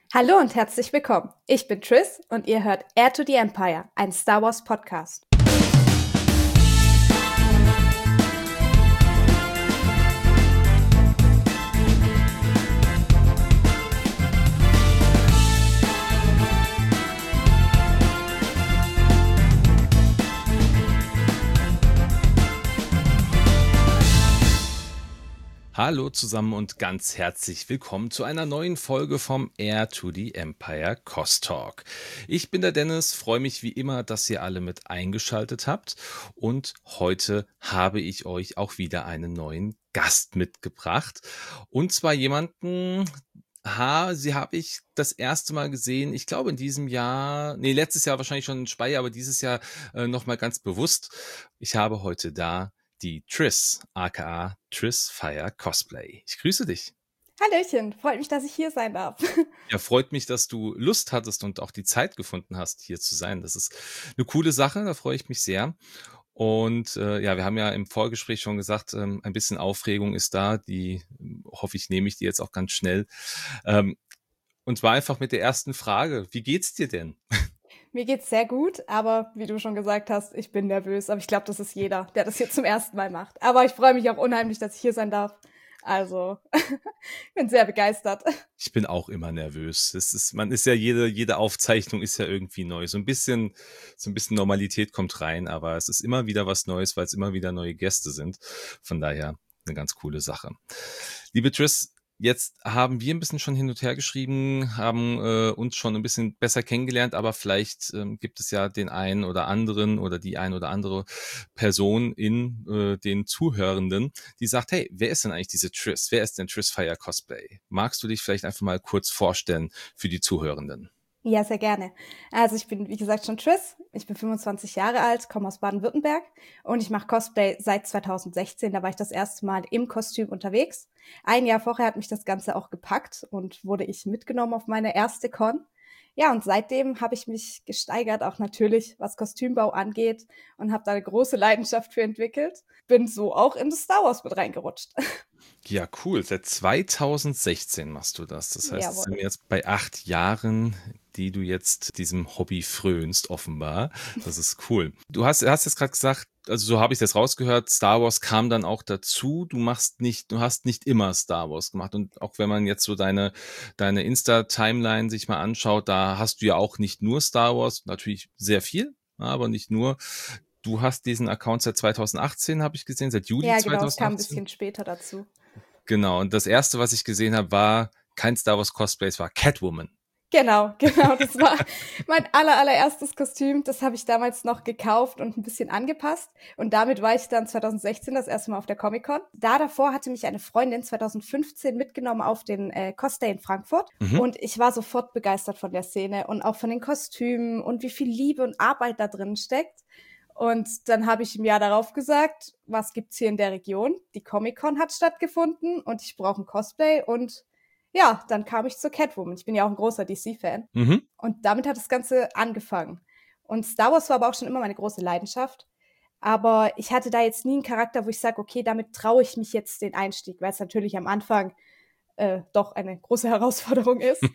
Hallo und herzlich willkommen. Ich bin Triss und ihr hört Heir to the Empire, ein Star Wars Podcast. Hallo zusammen und ganz herzlich willkommen zu einer neuen Folge vom Heir to the Empire Cost Talk. Ich bin der Dennis, freue mich wie immer, dass ihr alle mit eingeschaltet habt und heute habe ich euch auch wieder einen neuen Gast mitgebracht und zwar jemanden, sie habe ich das erste Mal gesehen, ich glaube in diesem Jahr, letztes Jahr wahrscheinlich schon in Speyer, aber dieses Jahr nochmal ganz bewusst. Ich habe heute da die Triss, aka Triss Fire Cosplay. Ich grüße dich. Hallöchen, freut mich, dass ich hier sein darf. Ja, freut mich, dass du Lust hattest und auch die Zeit gefunden hast, hier zu sein. Das ist eine coole Sache, da freue ich mich sehr. Und wir haben ja im Vorgespräch schon gesagt, ein bisschen Aufregung ist da, die hoffe ich, nehme ich dir jetzt auch ganz schnell. Und zwar einfach mit der ersten Frage, wie geht's dir denn? Mir geht's sehr gut, aber wie du schon gesagt hast, ich bin nervös. Aber ich glaube, das ist jeder, der das hier zum ersten Mal macht. Aber ich freue mich auch unheimlich, dass ich hier sein darf. Also, bin sehr begeistert. Ich bin auch immer nervös. Man ist ja jede Aufzeichnung ist ja irgendwie neu. So ein bisschen Normalität kommt rein, aber es ist immer wieder was Neues, weil es immer wieder neue Gäste sind. Von daher eine ganz coole Sache. Liebe Triss, jetzt haben wir ein bisschen schon hin und her geschrieben, haben uns schon ein bisschen besser kennengelernt, aber vielleicht gibt es ja den einen oder anderen oder die ein oder andere Person in den Zuhörenden, die sagt, hey, wer ist denn eigentlich diese Triss? Wer ist denn Triss Fire Cosplay? Magst du dich vielleicht einfach mal kurz vorstellen für die Zuhörenden? Ja, sehr gerne. Also ich bin, wie gesagt, schon Triss. Ich bin 25 Jahre alt, komme aus Baden-Württemberg und ich mache Cosplay seit 2016. Da war ich das erste Mal im Kostüm unterwegs. Ein Jahr vorher hat mich das Ganze auch gepackt und wurde ich mitgenommen auf meine erste Con. Ja, und seitdem habe ich mich gesteigert, auch natürlich, was Kostümbau angeht und habe da eine große Leidenschaft für entwickelt. Bin so auch in das Star Wars mit reingerutscht. Ja, cool. Seit 2016 machst du das. Das heißt, es sind Jawohl. jetzt bei 8 Jahren, die du jetzt diesem Hobby frönst, offenbar. Das ist cool. Du hast jetzt gerade gesagt, also so habe ich das rausgehört, Star Wars kam dann auch dazu. Du hast nicht immer Star Wars gemacht. Und auch wenn man jetzt so deine Insta-Timeline sich mal anschaut, da hast du ja auch nicht nur Star Wars, natürlich sehr viel, aber nicht nur. Du hast diesen Account seit 2018, habe ich gesehen, seit Juli Ja, genau, es kam ein 2018. bisschen später dazu. Genau, und das erste, was ich gesehen habe, war kein Star Wars Cosplay, es war Catwoman. Genau, das war mein allererstes Kostüm. Das habe ich damals noch gekauft und ein bisschen angepasst. Und damit war ich dann 2016 das erste Mal auf der Comic-Con. Davor hatte mich eine Freundin 2015 mitgenommen auf den Cosplay in Frankfurt. Mhm. Und ich war sofort begeistert von der Szene und auch von den Kostümen und wie viel Liebe und Arbeit da drin steckt. Und dann habe ich im Jahr darauf gesagt, was gibt's hier in der Region? Die Comic-Con hat stattgefunden und ich brauche ein Cosplay und ja, dann kam ich zur Catwoman. Ich bin ja auch ein großer DC-Fan. Mhm. Und damit hat das Ganze angefangen. Und Star Wars war aber auch schon immer meine große Leidenschaft. Aber ich hatte da jetzt nie einen Charakter, wo ich sage, okay, damit traue ich mich jetzt den Einstieg, weil es natürlich am Anfang doch eine große Herausforderung ist.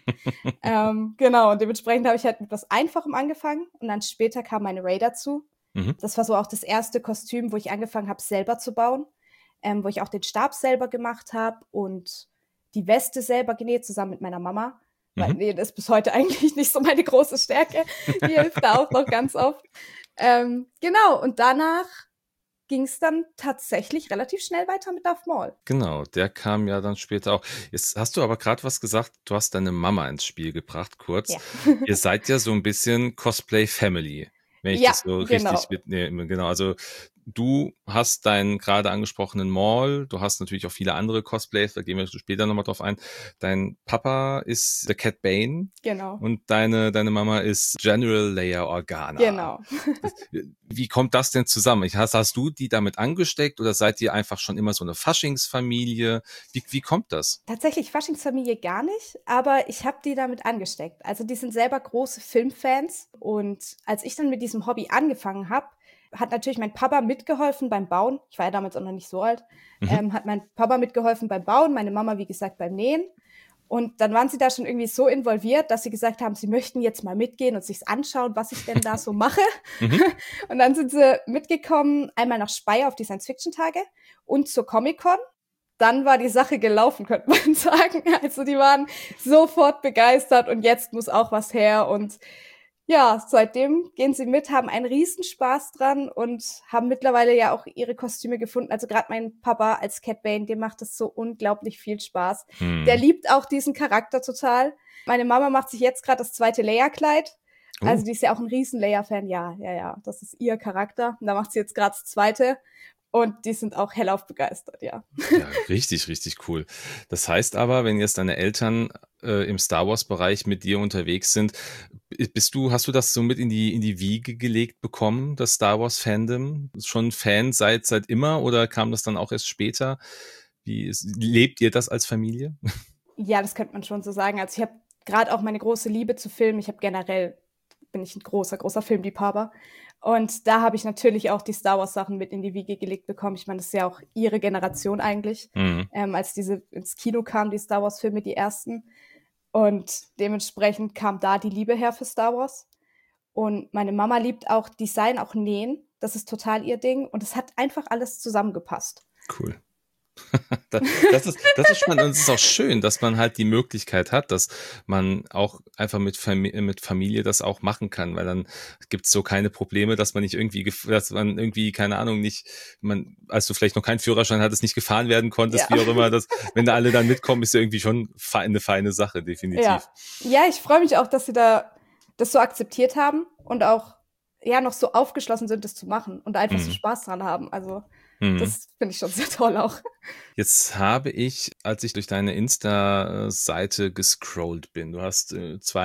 Genau, und dementsprechend habe ich halt mit was Einfachem angefangen und dann später kam meine Rey dazu. Mhm. Das war so auch das erste Kostüm, wo ich angefangen habe, selber zu bauen, wo ich auch den Stab selber gemacht habe und die Weste selber genäht, zusammen mit meiner Mama. Weil Mhm. Nähen ist bis heute eigentlich nicht so meine große Stärke. Die hilft da auch noch ganz oft. Genau, und danach ging es dann tatsächlich relativ schnell weiter mit Darth Maul. Genau, der kam ja dann später auch. Jetzt hast du aber gerade was gesagt, du hast deine Mama ins Spiel gebracht, kurz. Ja. Ihr seid ja so ein bisschen Cosplay Family, wenn ich Ja, das so genau. richtig mitnehme. Genau, also du hast deinen gerade angesprochenen Maul, du hast natürlich auch viele andere Cosplays, da gehen wir später nochmal drauf ein. Dein Papa ist der Cat Bane Genau. und deine Mama ist General Leia Organa. Genau. Wie kommt das denn zusammen? Hast du die damit angesteckt oder seid ihr einfach schon immer so eine Faschingsfamilie? Wie kommt das? Tatsächlich Faschingsfamilie gar nicht, aber ich habe die damit angesteckt. Also die sind selber große Filmfans und als ich dann mit diesem Hobby angefangen habe, hat natürlich mein Papa mitgeholfen beim Bauen. Ich war ja damals auch noch nicht so alt. Mhm. Hat mein Papa mitgeholfen beim Bauen, meine Mama, wie gesagt, beim Nähen. Und dann waren sie da schon irgendwie so involviert, dass sie gesagt haben, sie möchten jetzt mal mitgehen und sich's anschauen, was ich denn da so mache. Mhm. Und dann sind sie mitgekommen, einmal nach Speyer auf die Science-Fiction-Tage und zur Comic-Con. Dann war die Sache gelaufen, könnte man sagen. Also die waren sofort begeistert und jetzt muss auch was her. Und ja, seitdem gehen sie mit, haben einen Riesenspaß dran und haben mittlerweile ja auch ihre Kostüme gefunden. Also gerade mein Papa als Cat Bane, dem macht das so unglaublich viel Spaß. Der Mhm. liebt auch diesen Charakter total. Meine Mama macht sich jetzt gerade das zweite Leia-Kleid. Also Oh, die ist ja auch ein riesen Leia-Fan. Ja, das ist ihr Charakter. Und da macht sie jetzt gerade das zweite. Und die sind auch hellauf begeistert, ja. ja, richtig, richtig cool. Das heißt aber, wenn jetzt deine Eltern im Star Wars-Bereich mit dir unterwegs sind, hast du das so mit in die Wiege gelegt bekommen, das Star Wars-Fandom? Schon Fan seit immer oder kam das dann auch erst später? Lebt ihr das als Familie? Ja, das könnte man schon so sagen. Also ich habe gerade auch meine große Liebe zu Filmen. Ich habe generell, bin ich ein großer Filmliebhaber. Und da habe ich natürlich auch die Star Wars Sachen mit in die Wiege gelegt bekommen. Ich meine, das ist ja auch ihre Generation eigentlich, Mhm. als diese ins Kino kamen, die Star Wars Filme, die ersten. Und dementsprechend kam da die Liebe her für Star Wars. Und meine Mama liebt auch Design, auch Nähen. Das ist total ihr Ding. Und es hat einfach alles zusammengepasst. Cool. Das ist spannend und es ist auch schön, dass man halt die Möglichkeit hat, dass man auch einfach mit Familie das auch machen kann, weil dann gibt's so keine Probleme, dass man nicht irgendwie, dass man irgendwie, keine Ahnung, als du vielleicht noch keinen Führerschein hattest, nicht gefahren werden konntest, Ja. wie auch immer, wenn da alle dann mitkommen, ist ja irgendwie schon eine feine Sache, definitiv. Ja, ich freue mich auch, dass sie da das so akzeptiert haben und auch ja noch so aufgeschlossen sind, das zu machen und einfach so Mhm. Spaß dran haben. Also Mhm. das finde ich schon sehr toll auch. Jetzt habe ich, als ich durch deine Insta-Seite gescrollt bin, du hast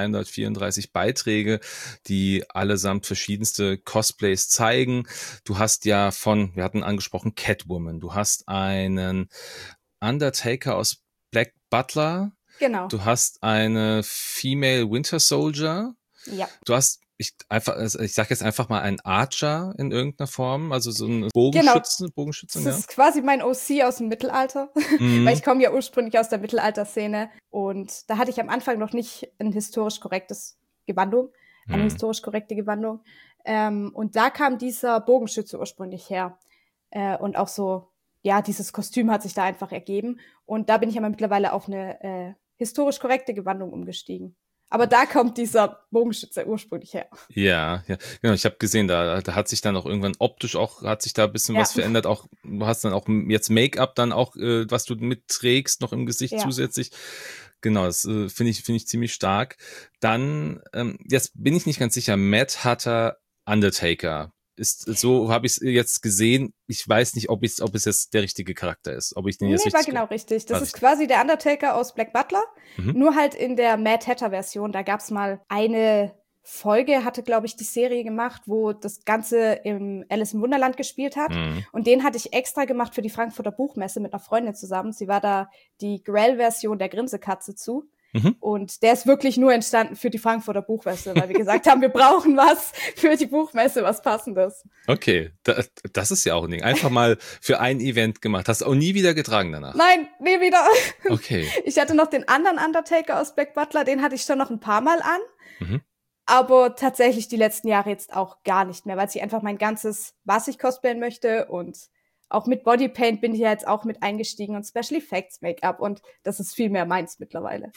234 Beiträge, die allesamt verschiedenste Cosplays zeigen. Du hast ja wir hatten angesprochen Catwoman, du hast einen Undertaker aus Black Butler, Genau. du hast eine Female Winter Soldier, Ja. du hast ich sag jetzt einfach mal einen Archer in irgendeiner Form, also so ein Genau. Bogenschützin, Das ja. ist quasi mein OC aus dem Mittelalter, weil Mhm. ich komme ja ursprünglich aus der Mittelalterszene und da hatte ich am Anfang noch nicht ein historisch korrektes Gewandung, eine Mhm. historisch korrekte Gewandung. Und da kam dieser Bogenschütze ursprünglich her. Und auch so, ja, dieses Kostüm hat sich da einfach ergeben. Und da bin ich aber mittlerweile auf eine historisch korrekte Gewandung umgestiegen. Aber da kommt dieser Bogenschütze ursprünglich her. Ja, ja, genau. Ich habe gesehen, da hat sich dann auch irgendwann optisch auch, hat sich da ein bisschen Ja, was verändert. Auch, du hast dann auch jetzt Make-up dann auch, was du mitträgst, noch im Gesicht ja. zusätzlich. Genau, das finde ich ziemlich stark. Dann, jetzt bin ich nicht ganz sicher, Mad Hatter Undertaker. So habe ich es jetzt gesehen. Ich weiß nicht, ob es jetzt der richtige Charakter ist, ob ich den Nee, jetzt war richtig, genau richtig. Das war ist richtig. quasi der Undertaker aus Black Butler, Mhm. nur halt in der Mad Hatter-Version. Da gab's mal eine Folge, hatte, glaube ich, die Serie gemacht, wo das Ganze im Alice im Wunderland gespielt hat. Mhm. Und den hatte ich extra gemacht für die Frankfurter Buchmesse mit einer Freundin zusammen. Sie war da die Grell-Version der Grinsekatze zu. Mhm. Und der ist wirklich nur entstanden für die Frankfurter Buchmesse, weil wir gesagt haben, wir brauchen was für die Buchmesse, was Passendes. Okay, das ist ja auch ein Ding. Einfach mal für ein Event gemacht. Hast du auch nie wieder getragen danach. Nein, nie wieder. Okay. Ich hatte noch den anderen Undertaker aus Black Butler, den hatte ich schon noch ein paar Mal an. Mhm. Aber tatsächlich die letzten Jahre jetzt auch gar nicht mehr, weil ich einfach mein ganzes, was ich cosplayen möchte und auch mit Bodypaint bin ich ja jetzt auch mit eingestiegen und Special Effects Make-up und das ist viel mehr meins mittlerweile.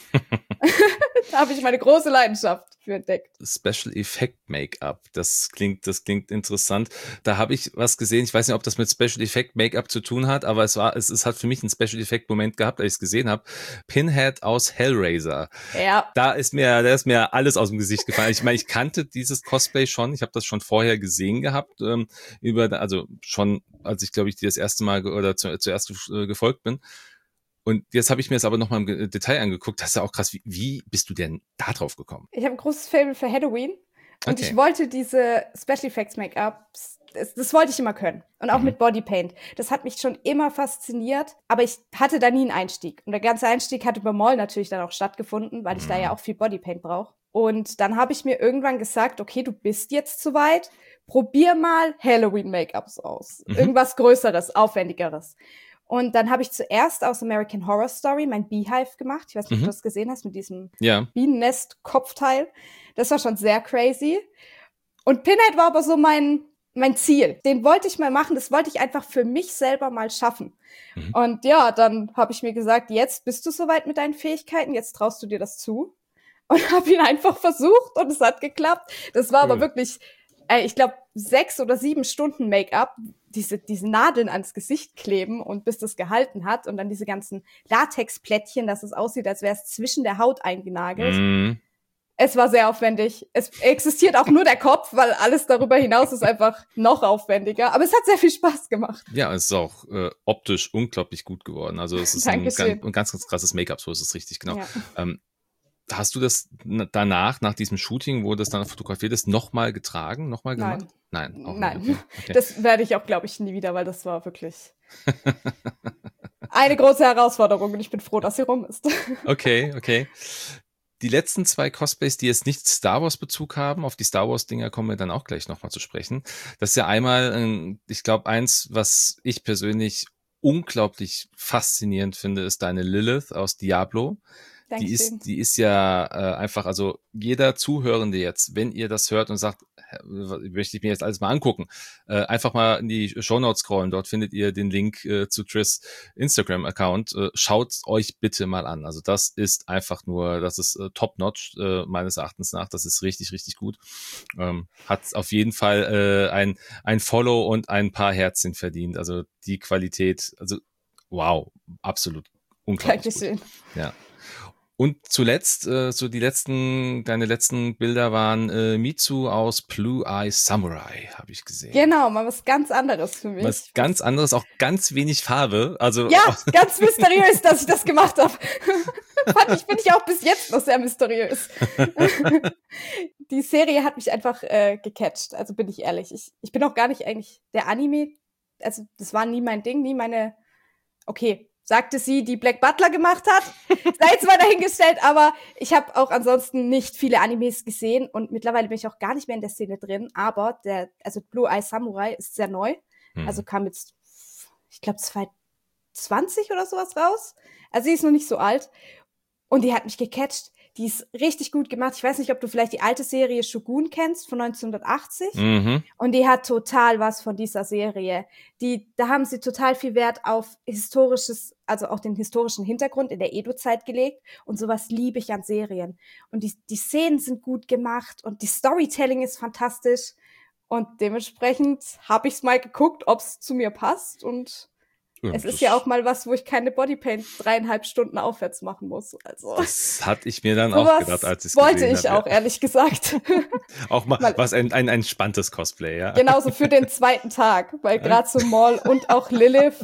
Da habe ich meine große Leidenschaft für entdeckt. Special Effect Make-up. Das klingt interessant. Da habe ich was gesehen. Ich weiß nicht, ob das mit Special Effect Make-up zu tun hat, aber es hat für mich einen Special Effect Moment gehabt, als ich es gesehen habe. Pinhead aus Hellraiser. Ja. Da ist mir alles aus dem Gesicht gefallen. Ich meine, ich kannte dieses Cosplay schon. Ich habe das schon vorher gesehen gehabt, also schon, als ich, glaube ich, dir das erste Mal zuerst gefolgt bin. Und jetzt habe ich mir das aber nochmal im Detail angeguckt. Das ist ja auch krass. Wie bist du denn da drauf gekommen? Ich habe ein großes Faible für Halloween und Okay. ich wollte diese Special Effects Make-ups, das wollte ich immer können. Und auch mit Bodypaint. Das hat mich schon immer fasziniert, aber ich hatte da nie einen Einstieg. Und der ganze Einstieg hatte bei Mall natürlich dann auch stattgefunden, weil ich da ja auch viel Bodypaint brauche. Und dann habe ich mir irgendwann gesagt, okay, du bist jetzt soweit, probier mal Halloween-Make-ups aus. Irgendwas Größeres, Aufwendigeres. Und dann habe ich zuerst aus American Horror Story mein Beehive gemacht. Ich weiß nicht, ob du das gesehen hast mit diesem Bienennest-Kopfteil. Das war schon sehr crazy. Und Pinhead war aber so mein Ziel. Den wollte ich mal machen. Das wollte ich einfach für mich selber mal schaffen. Und ja, dann habe ich mir gesagt, jetzt bist du soweit mit deinen Fähigkeiten. Jetzt traust du dir das zu. Und habe ihn einfach versucht und es hat geklappt. Das war aber wirklich, ich glaube, 6 oder 7 Stunden Make-up, diese Nadeln ans Gesicht kleben und bis das gehalten hat und dann diese ganzen Latexplättchen, dass es aussieht, als wäre es zwischen der Haut eingenagelt. Es war sehr aufwendig. Es existiert auch nur der Kopf, weil alles darüber hinaus ist einfach noch aufwendiger. Aber es hat sehr viel Spaß gemacht. Ja, es ist auch optisch unglaublich gut geworden. Also es ist ein ganz krasses Make-up, so ist es richtig, genau. Ja. Hast du das danach, nach diesem Shooting, wo das dann fotografiert ist, nochmal getragen, nochmal gemacht? Nein. Nein. Okay. Das werde ich auch, glaube ich, nie wieder, weil das war wirklich eine große Herausforderung und ich bin froh, dass sie rum ist. Okay. Die letzten 2 Cosplays, die jetzt nicht Star Wars Bezug haben, auf die Star Wars Dinger kommen wir dann auch gleich nochmal zu sprechen. Das ist ja einmal, ich glaube, eins, was ich persönlich unglaublich faszinierend finde, ist deine Lilith aus Diablo. Die ist ja einfach, also jeder Zuhörende jetzt, wenn ihr das hört und sagt, möchte ich mir jetzt alles mal angucken, einfach mal in die Shownotes scrollen, dort findet ihr den Link zu Triss Instagram-Account. Schaut euch bitte mal an. Also das ist einfach nur, das ist top-notch meines Erachtens nach. Das ist richtig, richtig gut. Hat auf jeden Fall ein Follow und ein paar Herzchen verdient. Also die Qualität, also wow, absolut unglaublich gut. Ja. Und zuletzt, deine letzten Bilder waren Mitsu aus Blue Eye Samurai, habe ich gesehen. Genau, mal was ganz anderes für mich. Was ganz anderes, auch ganz wenig Farbe. Also ja, ganz mysteriös, dass ich das gemacht habe. Finde ich auch bis jetzt noch sehr mysteriös. Die Serie hat mich einfach gecatcht, also bin ich ehrlich. Ich bin auch gar nicht eigentlich der Anime, also das war nie mein Ding, sagte sie, die Black Butler gemacht hat. Sei jetzt mal dahingestellt, aber ich habe auch ansonsten nicht viele Animes gesehen und mittlerweile bin ich auch gar nicht mehr in der Szene drin, aber Blue Eye Samurai ist sehr neu. Also kam jetzt, ich glaube, 2020 oder sowas raus. Also sie ist noch nicht so alt und die hat mich gecatcht. Die ist richtig gut gemacht. Ich weiß nicht, ob du vielleicht die alte Serie Shogun kennst von 1980. Und die hat total was von dieser Serie. Da haben sie total viel Wert auf historisches, also auch den historischen Hintergrund in der Edo-Zeit gelegt. Und sowas liebe ich an Serien. Und die Szenen sind gut gemacht und die Storytelling ist fantastisch. Und dementsprechend habe ich es mal geguckt, ob es zu mir passt. Und es ist ja auch mal was, wo ich keine Bodypaint 3,5 Stunden aufwärts machen muss. Also das hatte ich mir dann auch gedacht, als ich es gesehen habe. Wollte ich auch, ehrlich gesagt. Auch mal was ein entspanntes Cosplay, ja. Genauso für den zweiten Tag, weil gerade so Maul und auch Lilith,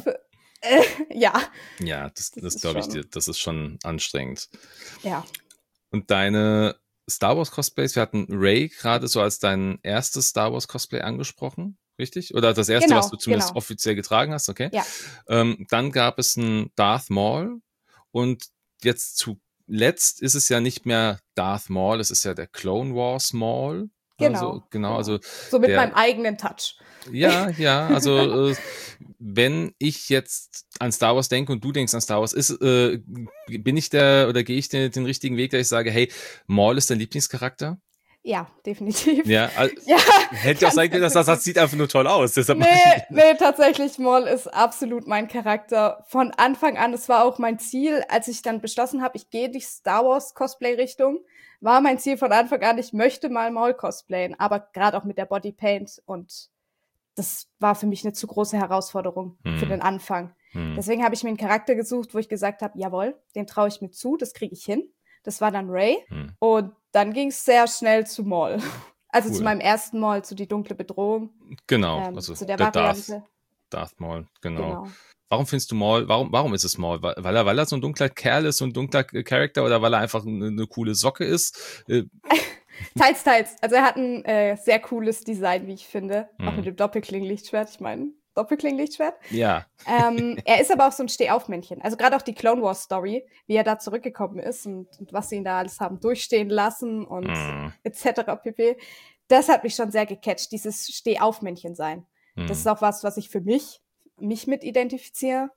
ja. Ja, das glaube ich dir, das ist schon anstrengend. Ja. Und deine Star Wars Cosplays, wir hatten Rey gerade so als dein erstes Star Wars Cosplay angesprochen. Richtig? Oder das erste, was du zumindest offiziell getragen hast, okay? Ja. Dann gab es einen Darth Maul und jetzt zuletzt ist es ja nicht mehr Darth Maul, es ist ja der Clone Wars Maul. Also so mit meinem eigenen Touch. Ja, also wenn ich jetzt an Star Wars denke und du denkst an Star Wars, gehe ich den richtigen Weg, dass ich sage, hey, Maul ist dein Lieblingscharakter? Ja, definitiv. Ja, hätte ja auch sein können, dass das sieht einfach nur toll aus. Nee, tatsächlich, Maul ist absolut mein Charakter. Von Anfang an, das war auch mein Ziel, als ich dann beschlossen habe, ich gehe die Star Wars Cosplay-Richtung, war mein Ziel von Anfang an, ich möchte mal Maul cosplayen, aber gerade auch mit der Bodypaint und das war für mich eine zu große Herausforderung für den Anfang. Deswegen habe ich mir einen Charakter gesucht, wo ich gesagt habe, jawohl, den traue ich mir zu, das kriege ich hin. Das war dann Rey. Und dann ging es sehr schnell zu Maul. Also zu meinem ersten Maul, zu die dunkle Bedrohung. Genau, also zu der Variante. Darth Maul, genau. Warum findest du Maul, warum ist es Maul? Weil er so ein dunkler Kerl ist, so ein dunkler Charakter oder weil er einfach eine coole Socke ist? Teils. Also er hat ein sehr cooles Design, wie ich finde. Auch mit dem Doppelklingenlichtschwert. Ich meine, Doppelklingenlichtschwert. Ja. Er ist aber auch so ein Stehaufmännchen. Also gerade auch die Clone Wars Story, wie er da zurückgekommen ist und was sie ihn da alles haben durchstehen lassen und etc. pp. Das hat mich schon sehr gecatcht, dieses Stehaufmännchen sein. Das ist auch was ich für mich mit identifiziere.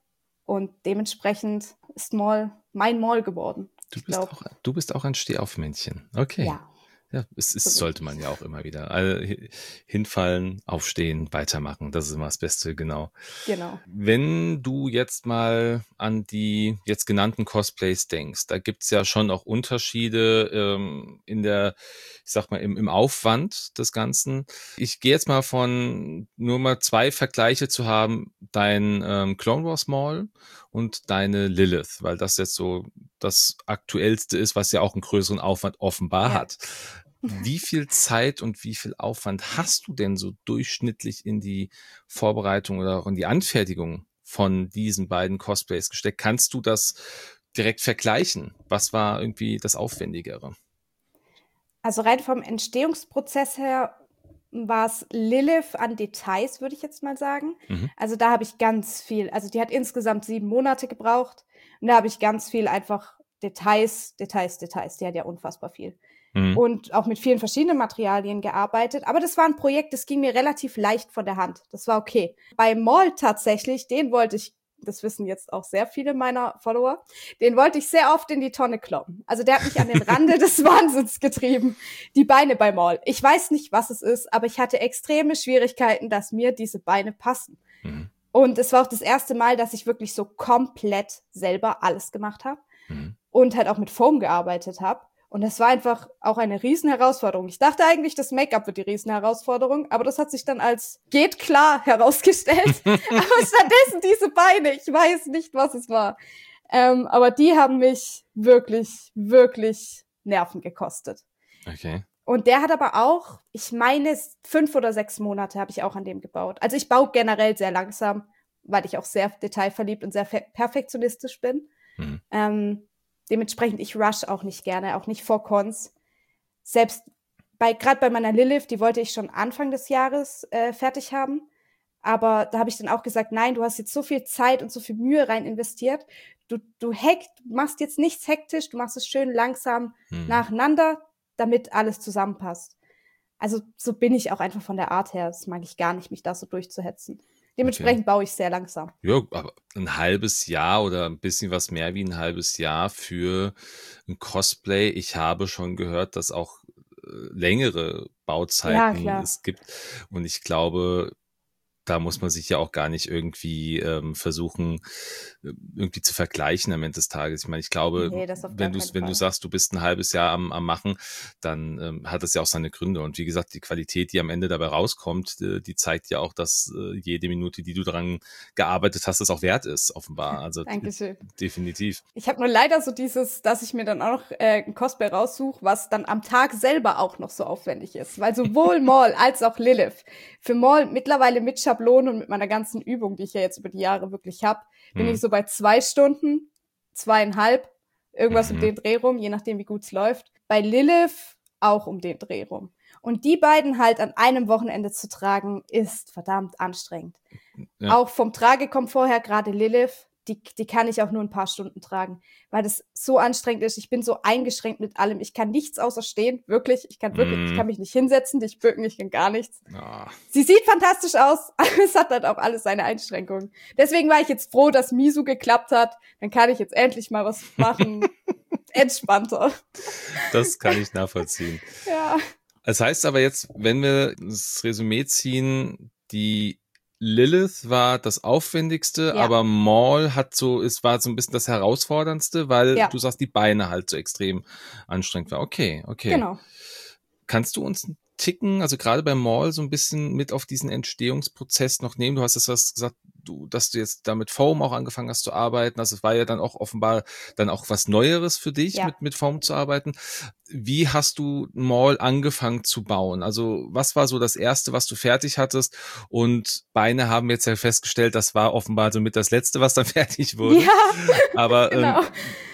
Und dementsprechend ist Maul mein Maul geworden. Du bist auch ein Stehaufmännchen. Okay. Ja. Ja, sollte man ja auch immer wieder. Also, hinfallen, aufstehen, weitermachen. Das ist immer das Beste, genau. Genau. Wenn du jetzt mal an die jetzt genannten Cosplays denkst, da gibt's ja schon auch Unterschiede ich sag mal, im Aufwand des Ganzen. Ich gehe jetzt mal nur mal 2 Vergleiche zu haben, dein Clone Wars Maul und deine Lilith, weil das jetzt so das Aktuellste ist, was ja auch einen größeren Aufwand offenbar hat. Wie viel Zeit und wie viel Aufwand hast du denn so durchschnittlich in die Vorbereitung oder auch in die Anfertigung von diesen beiden Cosplays gesteckt? Kannst du das direkt vergleichen? Was war irgendwie das Aufwendigere? Also rein vom Entstehungsprozess her war es Lilith an Details, würde ich jetzt mal sagen. Mhm. Also da habe ich ganz viel, also die hat insgesamt 7 Monate gebraucht und da habe ich ganz viel einfach Details. Die hat ja unfassbar viel. Mhm. Und auch mit vielen verschiedenen Materialien gearbeitet. Aber das war ein Projekt, das ging mir relativ leicht von der Hand. Das war okay. Bei Maul tatsächlich, den wollte ich, das wissen jetzt auch sehr viele meiner Follower, den wollte ich sehr oft in die Tonne kloppen. Also der hat mich an den Rande des Wahnsinns getrieben. Die Beine bei Maul. Ich weiß nicht, was es ist, aber ich hatte extreme Schwierigkeiten, dass mir diese Beine passen. Mhm. Und es war auch das erste Mal, dass ich wirklich so komplett selber alles gemacht habe. Mhm. Und halt auch mit Foam gearbeitet habe. Und es war einfach auch eine Riesenherausforderung. Ich dachte eigentlich, das Make-up wird die Riesenherausforderung, aber das hat sich dann als geht klar herausgestellt. Aber stattdessen diese Beine, ich weiß nicht, was es war. Aber die haben mich wirklich, wirklich Nerven gekostet. Okay. Und der hat aber auch, ich meine, 5 oder 6 Monate habe ich auch an dem gebaut. Also ich baue generell sehr langsam, weil ich auch sehr detailverliebt und sehr perfektionistisch bin. Mhm. Dementsprechend, ich rush auch nicht gerne, auch nicht vor Cons. Selbst gerade bei meiner Lilith, die wollte ich schon Anfang des Jahres fertig haben. Aber da habe ich dann auch gesagt, nein, du hast jetzt so viel Zeit und so viel Mühe rein investiert. Du machst jetzt nichts hektisch, du machst es schön langsam nacheinander, damit alles zusammenpasst. Also so bin ich auch einfach von der Art her. Das mag ich gar nicht, mich da so durchzuhetzen. Dementsprechend baue ich sehr langsam. Ja, aber ein halbes Jahr oder ein bisschen was mehr wie ein halbes Jahr für ein Cosplay. Ich habe schon gehört, dass auch längere Bauzeiten es gibt. Und ich glaube, da muss man sich ja auch gar nicht irgendwie versuchen, irgendwie zu vergleichen am Ende des Tages. Ich meine, ich glaube, Nee, das auf wenn gar keinen du Fall. sagst, du bist ein halbes Jahr am Machen, dann hat das ja auch seine Gründe. Und wie gesagt, die Qualität, die am Ende dabei rauskommt, die zeigt ja auch, dass jede Minute, die du daran gearbeitet hast, das auch wert ist, offenbar. Also Dankeschön. Definitiv. Ich habe nur leider so dass ich mir dann auch noch ein Cosplay raussuche, was dann am Tag selber auch noch so aufwendig ist. Weil sowohl Maul als auch Lilith. Für Maul mittlerweile mit Schablone und mit meiner ganzen Übung, die ich ja jetzt über die Jahre wirklich habe, bin ich so bei 2 Stunden, 2,5, irgendwas um den Dreh rum, je nachdem, wie gut es läuft. Bei Lilith auch um den Dreh rum. Und die beiden halt an einem Wochenende zu tragen, ist verdammt anstrengend. Ja. Auch vom Tragekomfort her, gerade Lilith, die kann ich auch nur ein paar Stunden tragen, weil das so anstrengend ist. Ich bin so eingeschränkt mit allem. Ich kann nichts außer stehen, wirklich. Ich kann mich nicht hinsetzen, nicht bücken, ich kann gar nichts. Ah. Sie sieht fantastisch aus, aber es hat halt auch alles seine Einschränkungen. Deswegen war ich jetzt froh, dass Misu geklappt hat. Dann kann ich jetzt endlich mal was machen. Entspannter. Das kann ich nachvollziehen. Ja. Das heißt aber jetzt, wenn wir das Resümee ziehen, die Lilith war das Aufwendigste, aber Maul war so ein bisschen das Herausforderndste, weil du sagst, die Beine halt so extrem anstrengend waren. Okay. Genau. Kannst du uns einen Ticken, also gerade bei Maul, so ein bisschen mit auf diesen Entstehungsprozess noch nehmen? Du hast was gesagt, dass du jetzt da mit Foam auch angefangen hast zu arbeiten. Also es war ja dann auch offenbar dann auch was Neueres für dich, mit Foam zu arbeiten. Wie hast du Maul angefangen zu bauen? Also was war so das Erste, was du fertig hattest? Und Beine haben jetzt ja festgestellt, das war offenbar somit das Letzte, was dann fertig wurde. Ja, aber genau.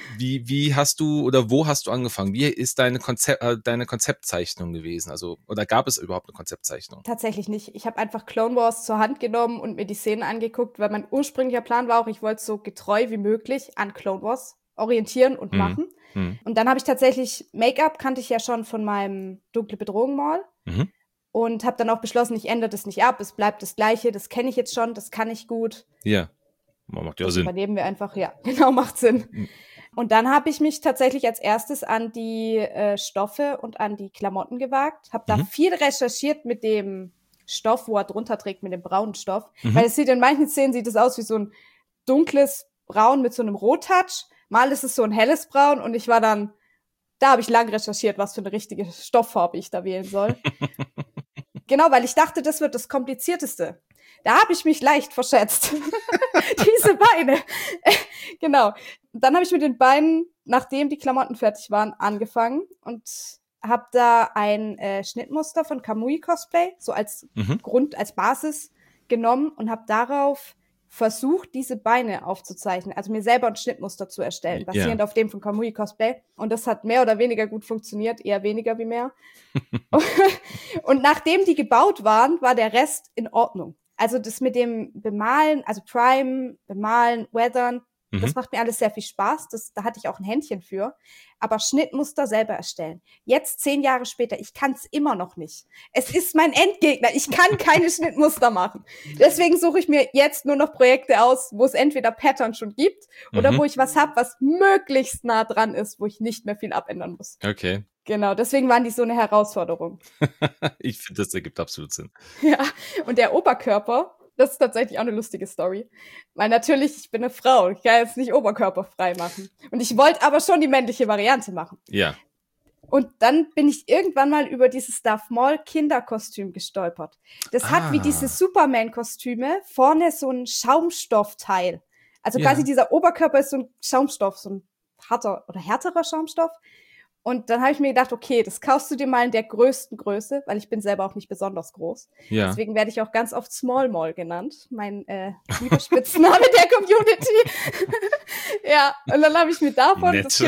Wie hast du oder wo hast du angefangen? Wie ist deine Konzeptzeichnung gewesen? Also, oder gab es überhaupt eine Konzeptzeichnung? Tatsächlich nicht. Ich habe einfach Clone Wars zur Hand genommen und mir die Szenen angeguckt, weil mein ursprünglicher Plan war auch, ich wollte so getreu wie möglich an Clone Wars orientieren und machen. Und dann habe ich tatsächlich, Make-up kannte ich ja schon von meinem Dunkle Bedrohung Maul. Und habe dann auch beschlossen, ich ändere das nicht ab, es bleibt das Gleiche, das kenne ich jetzt schon, das kann ich gut. Ja. Macht ja Das Sinn. übernehmen wir einfach, ja, genau, macht Sinn. Mhm. Und dann habe ich mich tatsächlich als erstes an die Stoffe und an die Klamotten gewagt. Habe da Mhm. viel recherchiert mit dem Stoff, wo er drunter trägt, mit dem braunen Stoff. Mhm. Weil es sieht in manchen Szenen sieht es aus wie so ein dunkles Braun mit so einem Rottouch. Mal ist es so ein helles Braun und ich war dann, da habe ich lang recherchiert, was für eine richtige Stofffarbe ich da wählen soll. Genau, weil ich dachte, das wird das Komplizierteste. Da habe ich mich leicht verschätzt. Diese Beine. Genau. Dann habe ich mit den Beinen, nachdem die Klamotten fertig waren, angefangen und habe da ein Schnittmuster von Kamui Cosplay so als Mhm. Grund, als Basis genommen und habe darauf versucht, diese Beine aufzuzeichnen, also mir selber ein Schnittmuster zu erstellen, basierend auf dem von Kamui Cosplay. Und das hat mehr oder weniger gut funktioniert, eher weniger wie mehr. Und nachdem die gebaut waren, war der Rest in Ordnung. Also das mit dem Bemalen, also Prime, Bemalen, Weathern, das macht mir alles sehr viel Spaß. Da hatte ich auch ein Händchen für. Aber Schnittmuster selber erstellen. Jetzt 10 Jahre später, ich kann es immer noch nicht. Es ist mein Endgegner. Ich kann keine Schnittmuster machen. Deswegen suche ich mir jetzt nur noch Projekte aus, wo es entweder Pattern schon gibt oder wo ich was habe, was möglichst nah dran ist, wo ich nicht mehr viel abändern muss. Okay. Genau, deswegen waren die so eine Herausforderung. Ich finde, das ergibt absolut Sinn. Ja, und der Oberkörper, das ist tatsächlich auch eine lustige Story. Weil natürlich, ich bin eine Frau, ich kann jetzt nicht oberkörperfrei machen. Und ich wollte aber schon die männliche Variante machen. Ja. Und dann bin ich irgendwann mal über dieses Darth Maul Kinderkostüm gestolpert. Das hat wie diese Superman-Kostüme vorne so ein Schaumstoffteil. Also quasi dieser Oberkörper ist so ein Schaumstoff, so ein harter oder härterer Schaumstoff. Und dann habe ich mir gedacht, okay, das kaufst du dir mal in der größten Größe, weil ich bin selber auch nicht besonders groß. Ja. Deswegen werde ich auch ganz oft Small Maul genannt, mein lieber Spitzname der Community. Ja, und dann habe ich mir davon das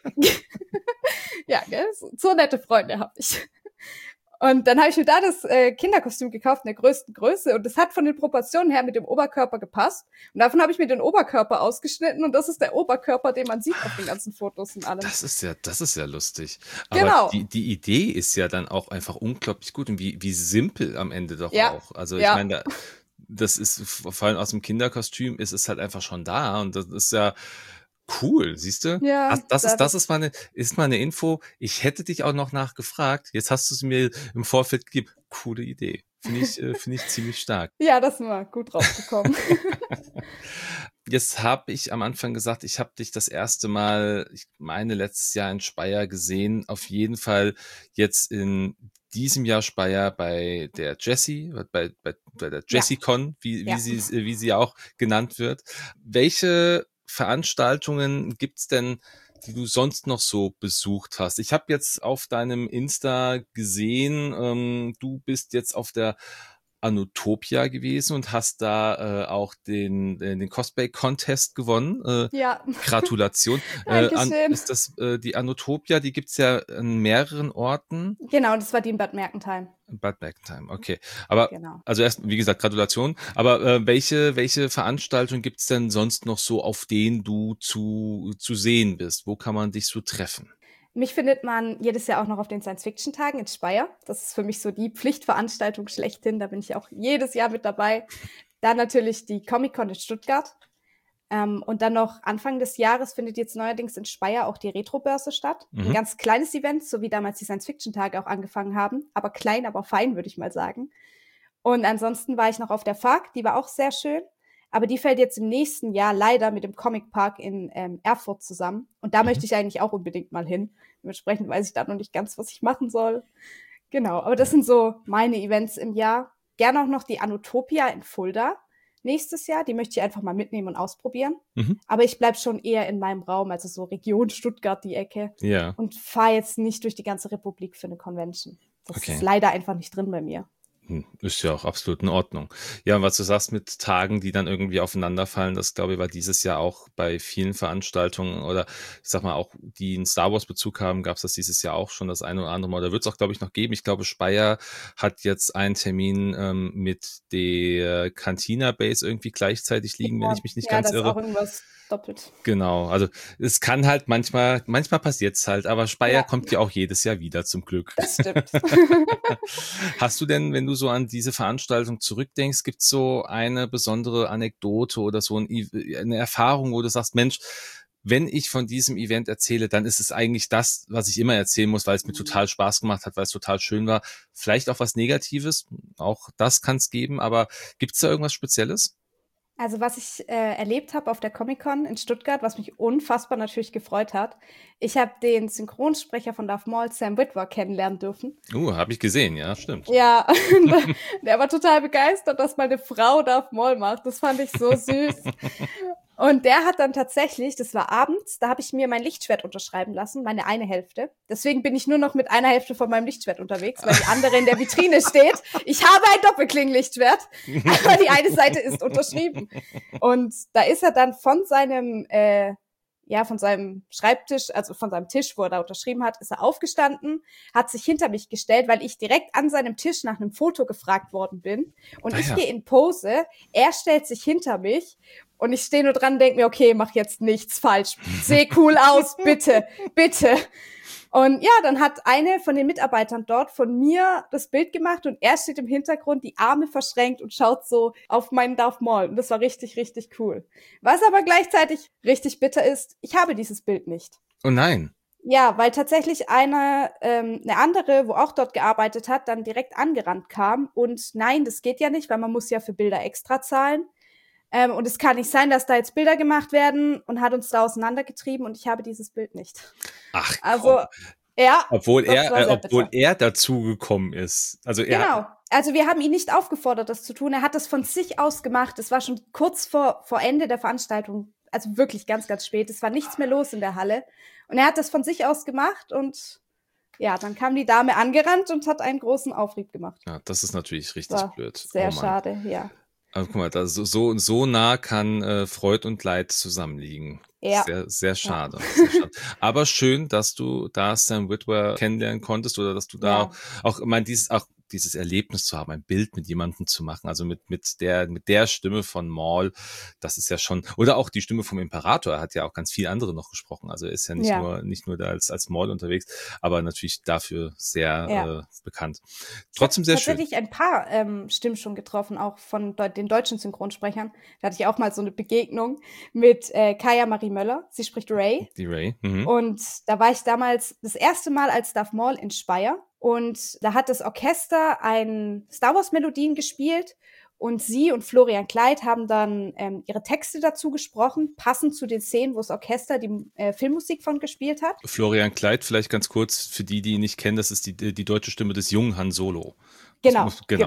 ja, gell? So nette Freunde habe ich. Und dann habe ich mir da das Kinderkostüm gekauft in der größten Größe und das hat von den Proportionen her mit dem Oberkörper gepasst. Und davon habe ich mir den Oberkörper ausgeschnitten und das ist der Oberkörper, den man sieht auf den ganzen Fotos und allem. Das ist ja lustig. Aber genau. Die Idee ist ja dann auch einfach unglaublich gut und wie simpel am Ende doch auch. Also ich meine, das ist vor allem aus dem Kinderkostüm ist es halt einfach schon da und das ist ja cool, siehst du? Ja, das ist mal eine Info. Ich hätte dich auch noch nachgefragt. Jetzt hast du es mir im Vorfeld gegeben. Coole Idee. Finde ich ziemlich stark. Ja, das war gut rausgekommen. Jetzt habe ich am Anfang gesagt, ich habe dich das erste Mal, ich meine letztes Jahr in Speyer gesehen. Auf jeden Fall jetzt in diesem Jahr Speyer bei der Jessie, bei der JessieCon, wie sie auch genannt wird. Welche Veranstaltungen gibt's denn, die du sonst noch so besucht hast? Ich habe jetzt auf deinem Insta gesehen, du bist jetzt auf der Anutopia gewesen und hast da auch den Cosplay-Contest gewonnen. Gratulation. Dankeschön. Ist das die Anutopia, die gibt's ja an mehreren Orten? Genau, das war die in Bad Mergentheim. Bad Mergentheim, okay. Aber genau. Also erst, wie gesagt, Gratulation. Aber welche Veranstaltungen gibt's denn sonst noch so, auf denen du zu sehen bist? Wo kann man dich so treffen? Mich findet man jedes Jahr auch noch auf den Science-Fiction-Tagen in Speyer. Das ist für mich so die Pflichtveranstaltung schlechthin. Da bin ich auch jedes Jahr mit dabei. Dann natürlich die Comic-Con in Stuttgart. Und dann noch Anfang des Jahres findet jetzt neuerdings in Speyer auch die Retro-Börse statt. Ein ganz kleines Event, so wie damals die Science-Fiction-Tage auch angefangen haben. Aber klein, aber fein, würde ich mal sagen. Und ansonsten war ich noch auf der FARC. Die war auch sehr schön. Aber die fällt jetzt im nächsten Jahr leider mit dem Comic Park in Erfurt zusammen. Und da möchte ich eigentlich auch unbedingt mal hin. Dementsprechend weiß ich da noch nicht ganz, was ich machen soll. Genau, aber das sind so meine Events im Jahr. Gerne auch noch die Anutopia in Fulda nächstes Jahr. Die möchte ich einfach mal mitnehmen und ausprobieren. Aber ich bleib schon eher in meinem Raum, also so Region Stuttgart, die Ecke. Ja. Und fahre jetzt nicht durch die ganze Republik für eine Convention. Das ist leider einfach nicht drin bei mir. Ist ja auch absolut in Ordnung. Ja, und was du sagst mit Tagen, die dann irgendwie aufeinanderfallen, das glaube ich war dieses Jahr auch bei vielen Veranstaltungen oder ich sag mal auch, die einen Star Wars Bezug haben, gab es das dieses Jahr auch schon das eine oder andere Mal. Da wird es auch, glaube ich, noch geben. Ich glaube, Speyer hat jetzt einen Termin mit der Cantina Base irgendwie gleichzeitig liegen, wenn ich mich nicht ganz irre. Ja, das ist auch irgendwas doppelt. Genau, also es kann halt manchmal passiert's halt, aber Speyer kommt ja auch jedes Jahr wieder zum Glück. Das stimmt. Hast du denn, wenn du du so an diese Veranstaltung zurückdenkst, gibt's so eine besondere Anekdote oder so eine Erfahrung, wo du sagst, Mensch, wenn ich von diesem Event erzähle, dann ist es eigentlich das, was ich immer erzählen muss, weil es mir total Spaß gemacht hat, weil es total schön war. Vielleicht auch was Negatives, auch das kann es geben, aber gibt's da irgendwas Spezielles? Also was ich erlebt habe auf der Comic-Con in Stuttgart, was mich unfassbar natürlich gefreut hat, ich habe den Synchronsprecher von Darth Maul, Sam Witwer, kennenlernen dürfen. Habe ich gesehen, ja, stimmt. Ja, der war total begeistert, dass meine Frau Darth Maul macht. Das fand ich so süß. Und der hat dann tatsächlich, das war abends, da habe ich mir mein Lichtschwert unterschreiben lassen, meine eine Hälfte. Deswegen bin ich nur noch mit einer Hälfte von meinem Lichtschwert unterwegs, weil die andere in der Vitrine steht. Ich habe ein Doppelklingenlichtschwert, aber die eine Seite ist unterschrieben. Und da ist er dann von seinem Schreibtisch, also von seinem Tisch, wo er da unterschrieben hat, ist er aufgestanden, hat sich hinter mich gestellt, weil ich direkt an seinem Tisch nach einem Foto gefragt worden bin. Und ich gehe in Pose, er stellt sich hinter mich und ich stehe nur dran und denke mir, okay, mach jetzt nichts falsch. Seh cool aus, bitte, bitte. Und ja, dann hat eine von den Mitarbeitern dort von mir das Bild gemacht und er steht im Hintergrund, die Arme verschränkt und schaut so auf meinen Darth Maul. Und das war richtig, richtig cool. Was aber gleichzeitig richtig bitter ist, ich habe dieses Bild nicht. Oh nein. Ja, weil tatsächlich eine andere, wo auch dort gearbeitet hat, dann direkt angerannt kam. Und nein, das geht ja nicht, weil man muss ja für Bilder extra zahlen. Und es kann nicht sein, dass da jetzt Bilder gemacht werden und hat uns da auseinandergetrieben und ich habe dieses Bild nicht. Ach, also, komm. Ja. Obwohl er dazugekommen ist. Also genau. Also wir haben ihn nicht aufgefordert, das zu tun. Er hat das von sich aus gemacht. Es war schon kurz vor Ende der Veranstaltung. Also wirklich ganz, ganz spät. Es war nichts mehr los in der Halle. Und er hat das von sich aus gemacht und ja, dann kam die Dame angerannt und hat einen großen Aufrieb gemacht. Ja, das ist natürlich richtig blöd. Sehr schade, ja. Aber guck mal, so nah kann Freud und Leid zusammenliegen. Ja. Sehr, sehr schade. Ja. Sehr schade. Aber schön, dass du da Sam Witwer kennenlernen konntest oder dass du da auch, ich meine, dieses Erlebnis zu haben, ein Bild mit jemandem zu machen, also mit der Stimme von Maul, das ist ja schon, oder auch die Stimme vom Imperator, er hat ja auch ganz viele andere noch gesprochen, also er ist ja nicht nur da als Maul unterwegs, aber natürlich dafür sehr bekannt. Trotzdem sehr schön. Tatsächlich ein paar Stimmen schon getroffen, auch von den deutschen Synchronsprechern. Da hatte ich auch mal so eine Begegnung mit Kaya Marie Möller. Sie spricht Rey. Die Rey. Mhm. Und da war ich damals das erste Mal als Darth Maul in Speyer. Und da hat das Orchester ein Star Wars Melodien gespielt. Und sie und Florian Kleid haben dann ihre Texte dazu gesprochen, passend zu den Szenen, wo das Orchester die Filmmusik von gespielt hat. Florian Kleid, vielleicht ganz kurz, für die ihn nicht kennen, das ist die deutsche Stimme des jungen Han Solo. Genau.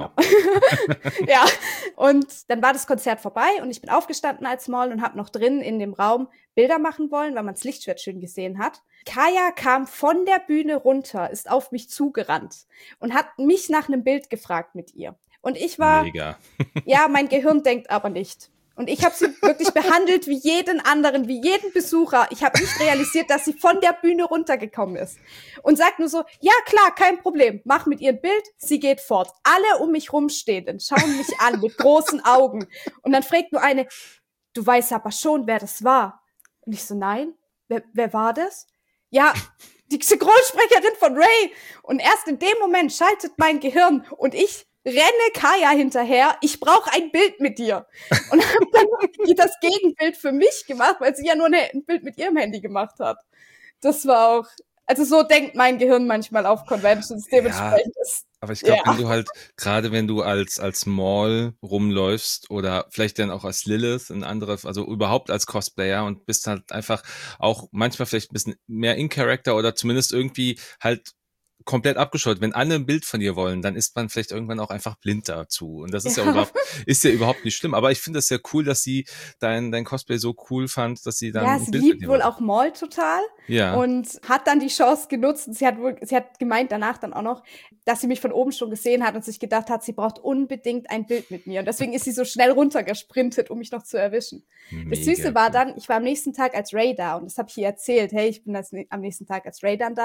Ja, und dann war das Konzert vorbei und ich bin aufgestanden als Maul und habe noch drin in dem Raum Bilder machen wollen, weil man das Lichtschwert schön gesehen hat. Kaya kam von der Bühne runter, ist auf mich zugerannt und hat mich nach einem Bild gefragt mit ihr. Und ich war, mega. Ja, mein Gehirn denkt aber nicht. Und ich habe sie wirklich behandelt wie jeden anderen, wie jeden Besucher. Ich habe nicht realisiert, dass sie von der Bühne runtergekommen ist. Und sagt nur so, ja klar, kein Problem, mach mit ihr ein Bild, sie geht fort. Alle um mich rumstehenden schauen mich an mit großen Augen. Und dann fragt nur eine, du weißt aber schon, wer das war. Und ich so, nein, wer war das? Ja, die Synchronsprecherin von Rey. Und erst in dem Moment schaltet mein Gehirn und ich renne Kaya hinterher, ich brauche ein Bild mit dir. Und habe dann das Gegenbild für mich gemacht, weil sie ja nur ein Bild mit ihrem Handy gemacht hat. Das war auch, also so denkt mein Gehirn manchmal auf Conventions, dementsprechend ist. Aber ich glaube, wenn du halt, gerade wenn du als Maul rumläufst oder vielleicht dann auch als Lilith, also überhaupt als Cosplayer und bist halt einfach auch manchmal vielleicht ein bisschen mehr in Character oder zumindest irgendwie halt komplett abgeschottet. Wenn alle ein Bild von dir wollen, dann ist man vielleicht irgendwann auch einfach blind dazu. Und das ist ja überhaupt nicht schlimm. Aber ich finde das sehr cool, dass sie dein Cosplay so cool fand, dass sie dann ein Bild mit dir sie liebt wohl auch Maul total. Ja. Und hat dann die Chance genutzt. Und sie hat gemeint danach dann auch noch, dass sie mich von oben schon gesehen hat und sich gedacht hat, sie braucht unbedingt ein Bild mit mir. Und deswegen ist sie so schnell runtergesprintet, um mich noch zu erwischen. Mega das Süße war dann, ich war am nächsten Tag als Rey da und das habe ich ihr erzählt. Hey, ich bin am nächsten Tag als Rey dann da.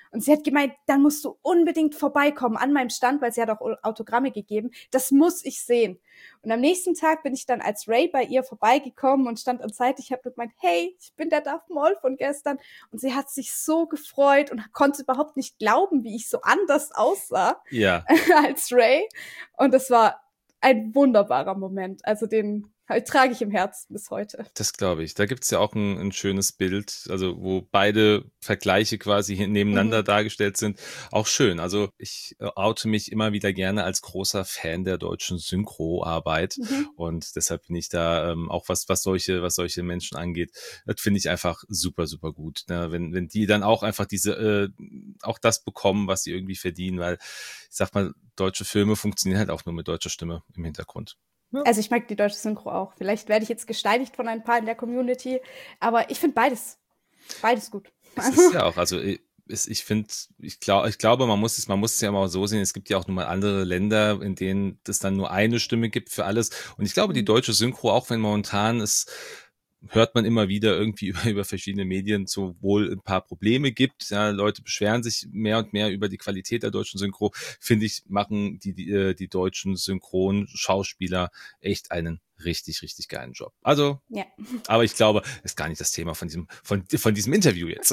Und sie hat gemeint, dann musst du unbedingt vorbeikommen an meinem Stand, weil sie hat auch Autogramme gegeben. Das muss ich sehen. Und am nächsten Tag bin ich dann als Ray bei ihr vorbeigekommen und stand an Seite. Ich habe gemeint, hey, ich bin der Darth Maul von gestern. Und sie hat sich so gefreut und konnte überhaupt nicht glauben, wie ich so anders aussah als Ray. Und das war ein wunderbarer Moment. Also den trage ich im Herzen bis heute. Das glaube ich. Da gibt's ja auch ein schönes Bild, also wo beide Vergleiche quasi nebeneinander dargestellt sind. Auch schön. Also ich oute mich immer wieder gerne als großer Fan der deutschen Synchroarbeit und deshalb bin ich da auch was solche Menschen angeht, das finde ich einfach super, super gut. Ne? Wenn die dann auch einfach auch das bekommen, was sie irgendwie verdienen, weil ich sag mal, deutsche Filme funktionieren halt auch nur mit deutscher Stimme im Hintergrund. Ja. Also ich mag die deutsche Synchro auch. Vielleicht werde ich jetzt gesteinigt von ein paar in der Community, aber ich finde beides gut. Es ist ja auch, also ich glaube, man muss es ja mal so sehen, es gibt ja auch nun mal andere Länder, in denen es dann nur eine Stimme gibt für alles. Und ich glaube, die deutsche Synchro, auch wenn momentan hört man immer wieder irgendwie über verschiedene Medien so wohl ein paar Probleme gibt. Ja, Leute beschweren sich mehr und mehr über die Qualität der deutschen Synchro. Finde ich, machen die deutschen Synchronschauspieler echt einen richtig, richtig geilen Job. Also, aber ich glaube, ist gar nicht das Thema von diesem Interview jetzt.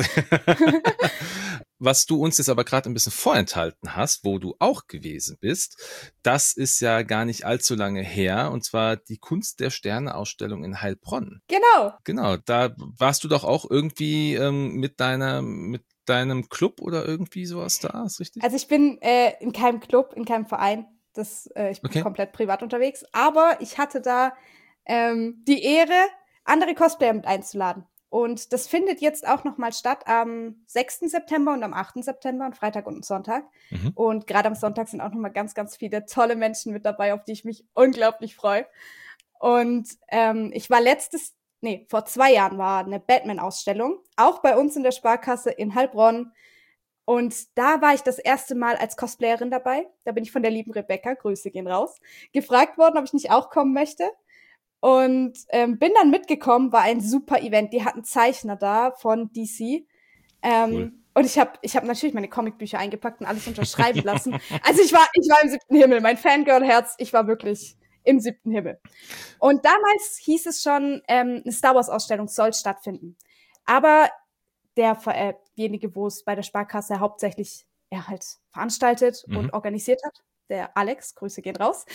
Was du uns jetzt aber gerade ein bisschen vorenthalten hast, wo du auch gewesen bist, das ist ja gar nicht allzu lange her, und zwar die Kunst der Sterne-Ausstellung in Heilbronn. Genau, da warst du doch auch irgendwie mit deinem Club oder irgendwie sowas da, ist richtig? Also ich bin in keinem Club, in keinem Verein. Ich bin komplett privat unterwegs. Aber ich hatte da die Ehre, andere Cosplayer mit einzuladen. Und das findet jetzt auch nochmal statt am 6. September und am 8. September, am Freitag und Sonntag. Und gerade am Sonntag sind auch nochmal ganz, ganz viele tolle Menschen mit dabei, auf die ich mich unglaublich freue. Und ich war vor 2 Jahren war eine Batman-Ausstellung, auch bei uns in der Sparkasse in Heilbronn. Und da war ich das erste Mal als Cosplayerin dabei. Da bin ich von der lieben Rebecca, Grüße gehen raus, gefragt worden, ob ich nicht auch kommen möchte. Und bin dann mitgekommen, war ein super Event. Die hatten Zeichner da von DC. Cool. Und ich hab natürlich meine Comicbücher eingepackt und alles unterschreiben lassen. Also ich war im 7. Himmel. Mein Fangirl-Herz, ich war wirklich im 7. Himmel. Und damals hieß es schon, eine Star Wars-Ausstellung soll stattfinden. Aber derjenige, wo es bei der Sparkasse hauptsächlich halt veranstaltet und organisiert hat, der Alex, Grüße gehen raus,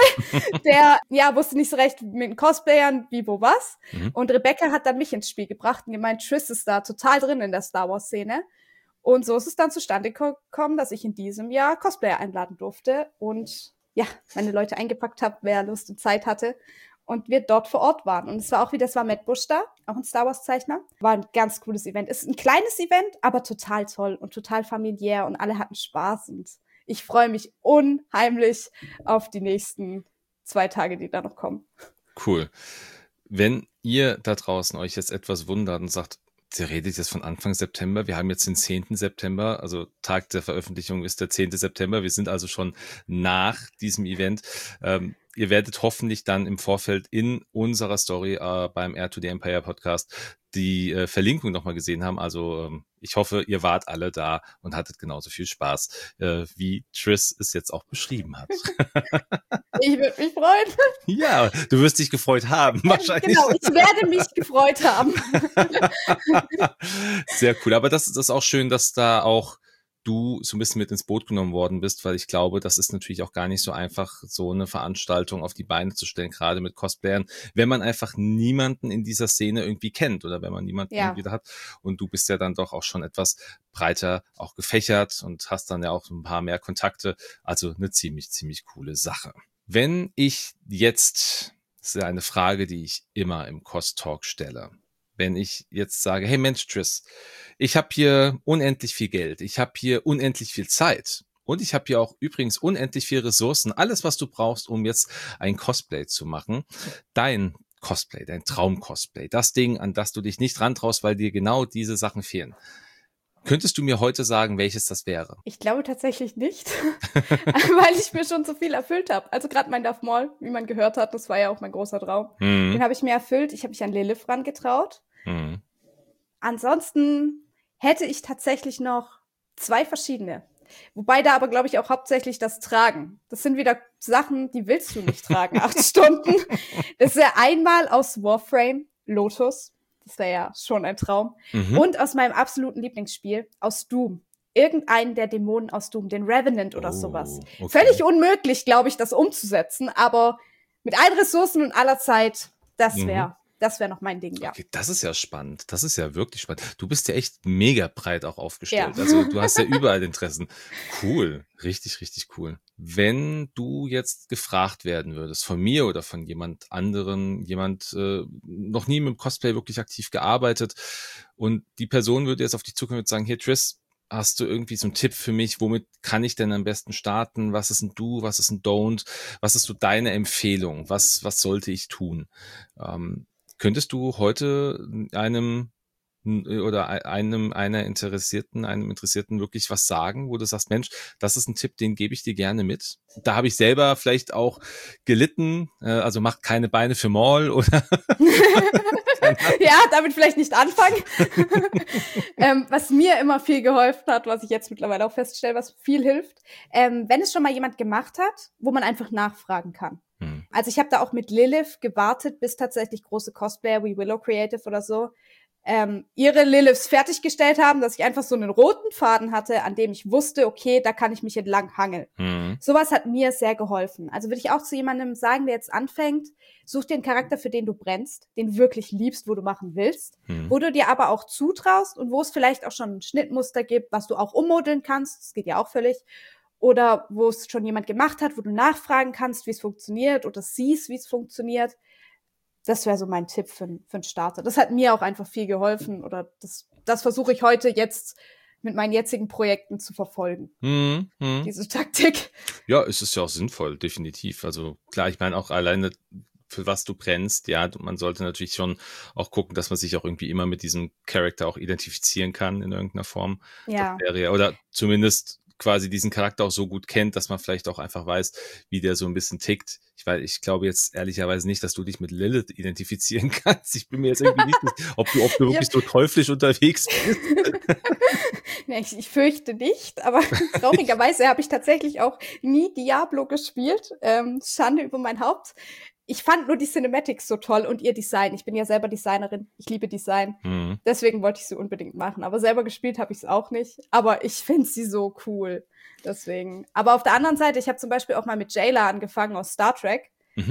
der wusste nicht so recht mit den Cosplayern, wie, wo, was. Und Rebecca hat dann mich ins Spiel gebracht und gemeint, Triss ist da total drin in der Star Wars-Szene. Und so ist es dann zustande gekommen, dass ich in diesem Jahr Cosplayer einladen durfte und meine Leute eingepackt habe, wer Lust und Zeit hatte. Und wir dort vor Ort waren. Und es war Matt Bush da, auch ein Star Wars-Zeichner. War ein ganz cooles Event. Ist ein kleines Event, aber total toll und total familiär und alle hatten Spaß. Und ich freue mich unheimlich auf die nächsten 2 Tage, die da noch kommen. Cool. Wenn ihr da draußen euch jetzt etwas wundert und sagt, sie redet jetzt von Anfang September, wir haben jetzt den 10. September, also Tag der Veröffentlichung ist der 10. September, wir sind also schon nach diesem Event. Ihr werdet hoffentlich dann im Vorfeld in unserer Story beim Air to the Empire Podcast die Verlinkung nochmal gesehen haben. Also ich hoffe, ihr wart alle da und hattet genauso viel Spaß, wie Triss es jetzt auch beschrieben hat. Ich würde mich freuen. Ja, du wirst dich gefreut haben, wahrscheinlich. Genau, ich werde mich gefreut haben. Sehr cool, aber das ist auch schön, dass da auch du so ein bisschen mit ins Boot genommen worden bist, weil ich glaube, das ist natürlich auch gar nicht so einfach, so eine Veranstaltung auf die Beine zu stellen, gerade mit Cosplayern, wenn man einfach niemanden in dieser Szene irgendwie kennt oder wenn man niemanden irgendwie da hat. Und du bist ja dann doch auch schon etwas breiter auch gefächert und hast dann ja auch ein paar mehr Kontakte. Also eine ziemlich, ziemlich coole Sache. Wenn ich jetzt, das ist ja eine Frage, die ich immer im Cos-Talk stelle, wenn ich jetzt sage, hey Mensch, Triss, ich habe hier unendlich viel Geld, ich habe hier unendlich viel Zeit und ich habe hier auch übrigens unendlich viel Ressourcen, alles, was du brauchst, um jetzt ein Cosplay zu machen. Dein Cosplay, dein Traum-Cosplay, das Ding, an das du dich nicht rantraust, weil dir genau diese Sachen fehlen. Könntest du mir heute sagen, welches das wäre? Ich glaube tatsächlich nicht, weil ich mir schon so viel erfüllt habe. Also gerade mein Darth Maul, wie man gehört hat, das war ja auch mein großer Traum. Den habe ich mir erfüllt. Ich habe mich an Lilith rangetraut. Ansonsten hätte ich tatsächlich noch 2 verschiedene. Wobei da aber, glaube ich, auch hauptsächlich das Tragen. Das sind wieder Sachen, die willst du nicht tragen, 8 Stunden. Das wäre einmal aus Warframe, Lotus. Das wäre ja schon ein Traum. Und aus meinem absoluten Lieblingsspiel, aus Doom. Irgendeinen der Dämonen aus Doom, den Revenant oder sowas. Okay. Völlig unmöglich, glaube ich, das umzusetzen, aber mit allen Ressourcen und aller Zeit, das wäre noch mein Ding, ja. Okay, das ist ja spannend. Das ist ja wirklich spannend. Du bist ja echt mega breit auch aufgestellt. Ja. Also du hast ja überall Interessen. Cool. Richtig, richtig cool. Wenn du jetzt gefragt werden würdest, von mir oder von jemand anderen, noch nie mit dem Cosplay wirklich aktiv gearbeitet und die Person würde jetzt auf dich zukommen und sagen, hier Triss, hast du irgendwie so einen Tipp für mich? Womit kann ich denn am besten starten? Was ist ein Do? Was ist ein Don't? Was ist so deine Empfehlung? Was sollte ich tun? Könntest du heute einem Interessierten wirklich was sagen, wo du sagst, Mensch, das ist ein Tipp, den gebe ich dir gerne mit. Da habe ich selber vielleicht auch gelitten, also macht keine Beine für Maul oder Ja, damit vielleicht nicht anfangen. Was mir immer viel geholfen hat, was ich jetzt mittlerweile auch feststelle, was viel hilft, wenn es schon mal jemand gemacht hat, wo man einfach nachfragen kann. Also ich habe da auch mit Lilith gewartet, bis tatsächlich große Cosplayer wie Willow Creative oder so ihre Liliths fertiggestellt haben, dass ich einfach so einen roten Faden hatte, an dem ich wusste, okay, da kann ich mich entlang hangeln. Sowas hat mir sehr geholfen. Also würde ich auch zu jemandem sagen, der jetzt anfängt, such dir einen Charakter, für den du brennst, den du wirklich liebst, wo du machen willst, wo du dir aber auch zutraust und wo es vielleicht auch schon ein Schnittmuster gibt, was du auch ummodeln kannst, das geht ja auch völlig, oder wo es schon jemand gemacht hat, wo du nachfragen kannst, wie es funktioniert oder siehst, wie es funktioniert. Das wäre so mein Tipp für einen Starter. Das hat mir auch einfach viel geholfen oder das versuche ich heute jetzt mit meinen jetzigen Projekten zu verfolgen. Diese Taktik. Ja, es ist ja auch sinnvoll, definitiv. Also klar, ich meine auch alleine, für was du brennst, ja, man sollte natürlich schon auch gucken, dass man sich auch irgendwie immer mit diesem Charakter auch identifizieren kann in irgendeiner Form. Ja. Das wäre ja, oder zumindest quasi diesen Charakter auch so gut kennt, dass man vielleicht auch einfach weiß, wie der so ein bisschen tickt. Ich glaube jetzt ehrlicherweise nicht, dass du dich mit Lilith identifizieren kannst. Ich bin mir jetzt irgendwie nicht sicher, ob du wirklich so teuflisch unterwegs bist. Ja, ich fürchte nicht, aber traurigerweise habe ich tatsächlich auch nie Diablo gespielt. Schande über mein Haupt. Ich fand nur die Cinematics so toll und ihr Design. Ich bin ja selber Designerin. Ich liebe Design. Deswegen wollte ich sie unbedingt machen. Aber selber gespielt habe ich es auch nicht. Aber ich finde sie so cool. Deswegen. Aber auf der anderen Seite, ich habe zum Beispiel auch mal mit Jayla angefangen aus Star Trek.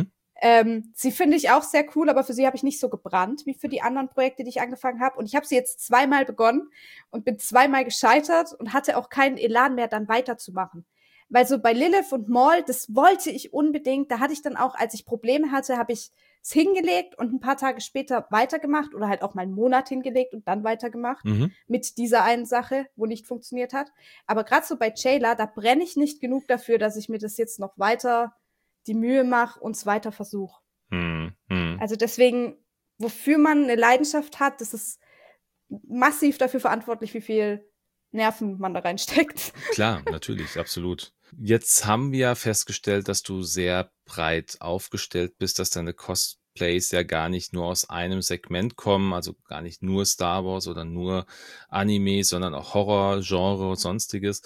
Sie finde ich auch sehr cool, aber für sie habe ich nicht so gebrannt wie für die anderen Projekte, die ich angefangen habe. Und ich habe sie jetzt 2-mal begonnen und bin 2-mal gescheitert und hatte auch keinen Elan mehr, dann weiterzumachen. Weil so bei Lilith und Maul, das wollte ich unbedingt. Da hatte ich dann auch, als ich Probleme hatte, habe ich es hingelegt und ein paar Tage später weitergemacht oder halt auch mal einen Monat hingelegt und dann weitergemacht mit dieser einen Sache, wo nicht funktioniert hat. Aber gerade so bei Jayla, da brenne ich nicht genug dafür, dass ich mir das jetzt noch weiter die Mühe mache und es weiter versuche. Also deswegen, wofür man eine Leidenschaft hat, das ist massiv dafür verantwortlich, wie viel Nerven man da reinsteckt. Klar, natürlich, absolut. Jetzt haben wir ja festgestellt, dass du sehr breit aufgestellt bist, dass deine Cosplays ja gar nicht nur aus einem Segment kommen, also gar nicht nur Star Wars oder nur Anime, sondern auch Horror, Genre und sonstiges.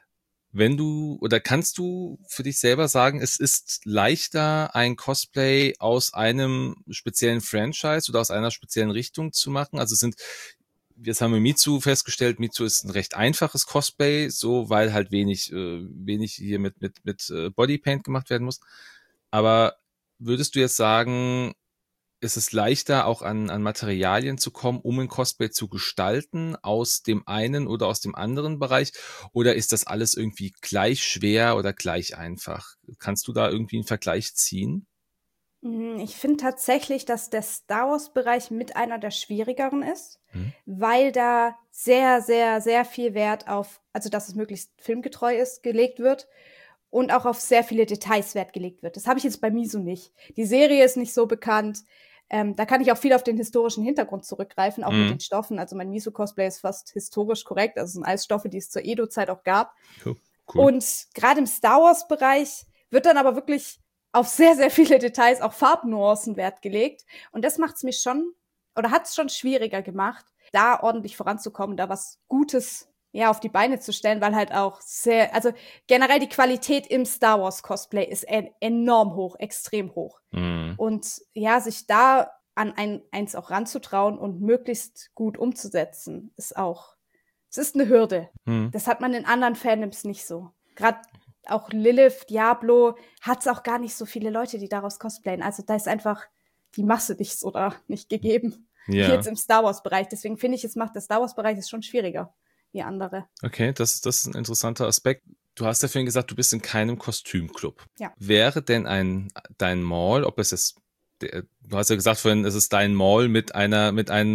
Kannst du für dich selber sagen, es ist leichter, ein Cosplay aus einem speziellen Franchise oder aus einer speziellen Richtung zu machen? Also jetzt haben wir Mitsu festgestellt, Mitsu ist ein recht einfaches Cosplay, so, weil halt wenig hier mit Bodypaint gemacht werden muss. Aber würdest du jetzt sagen, ist es leichter, auch an Materialien zu kommen, um ein Cosplay zu gestalten, aus dem einen oder aus dem anderen Bereich? Oder ist das alles irgendwie gleich schwer oder gleich einfach? Kannst du da irgendwie einen Vergleich ziehen? Ich finde tatsächlich, dass der Star Wars-Bereich mit einer der schwierigeren ist, weil da sehr, sehr, sehr viel Wert auf, also dass es möglichst filmgetreu ist, gelegt wird und auch auf sehr viele Details Wert gelegt wird. Das habe ich jetzt bei Misu nicht. Die Serie ist nicht so bekannt. Da kann ich auch viel auf den historischen Hintergrund zurückgreifen, auch mit den Stoffen. Also mein Misu-Cosplay ist fast historisch korrekt. Also es sind alles Stoffe, die es zur Edo-Zeit auch gab. Cool. Und gerade im Star Wars-Bereich wird dann aber wirklich auf sehr, sehr viele Details, auch Farbnuancen Wert gelegt. Und das macht es mir schon, oder hat es schon schwieriger gemacht, da ordentlich voranzukommen, da was Gutes ja, auf die Beine zu stellen, weil halt auch also generell die Qualität im Star Wars Cosplay ist enorm hoch, extrem hoch. Und ja, sich da an eins auch ranzutrauen und möglichst gut umzusetzen, es ist eine Hürde. Das hat man in anderen Fandoms nicht so. Gerade auch Lilith, Diablo, hat's auch gar nicht so viele Leute, die daraus cosplayen. Also da ist einfach die Masse nicht gegeben. Ja. Jetzt im Star Wars-Bereich. Deswegen finde ich, es macht der Star Wars-Bereich ist schon schwieriger wie andere. Okay, das ist ein interessanter Aspekt. Du hast ja vorhin gesagt, du bist in keinem Kostümclub. Ja. Wäre denn dein Mall, ob es jetzt, du hast ja gesagt vorhin, es ist dein Mall mit einer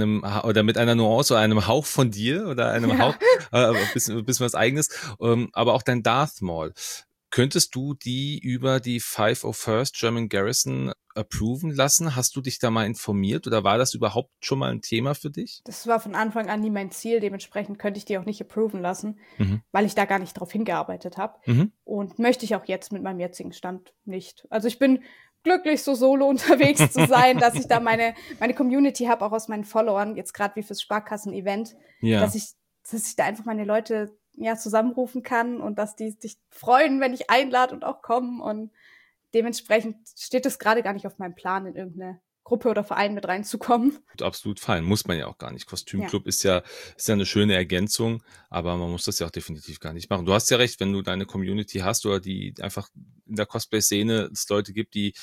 Nuance oder einem Hauch von dir oder einem Hauch, bisschen was Eigenes, aber auch dein Darth Mall. Könntest du die über die 501st German Garrison approven lassen? Hast du dich da mal informiert oder war das überhaupt schon mal ein Thema für dich? Das war von Anfang an nie mein Ziel. Dementsprechend könnte ich die auch nicht approven lassen, weil ich da gar nicht drauf hingearbeitet habe. Und möchte ich auch jetzt mit meinem jetzigen Stand nicht. Also ich bin glücklich, so solo unterwegs zu sein, dass ich da meine Community habe, auch aus meinen Followern, jetzt gerade wie fürs Sparkassen-Event, dass ich da einfach meine Leute zusammenrufen kann und dass die sich freuen, wenn ich einlade und auch kommen. Und dementsprechend steht es gerade gar nicht auf meinem Plan, in irgendeine Gruppe oder Verein mit reinzukommen. Absolut fein, muss man ja auch gar nicht. Kostümclub ist ja eine schöne Ergänzung, aber man muss das ja auch definitiv gar nicht machen. Du hast ja recht, wenn du deine Community hast oder die einfach in der Cosplay-Szene es Leute gibt, die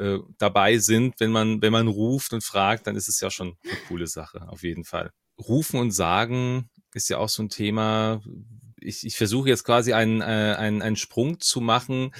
dabei sind, wenn man ruft und fragt, dann ist es ja schon eine coole Sache, auf jeden Fall. Rufen und sagen ist ja auch so ein Thema. Ich versuche jetzt quasi einen Sprung zu machen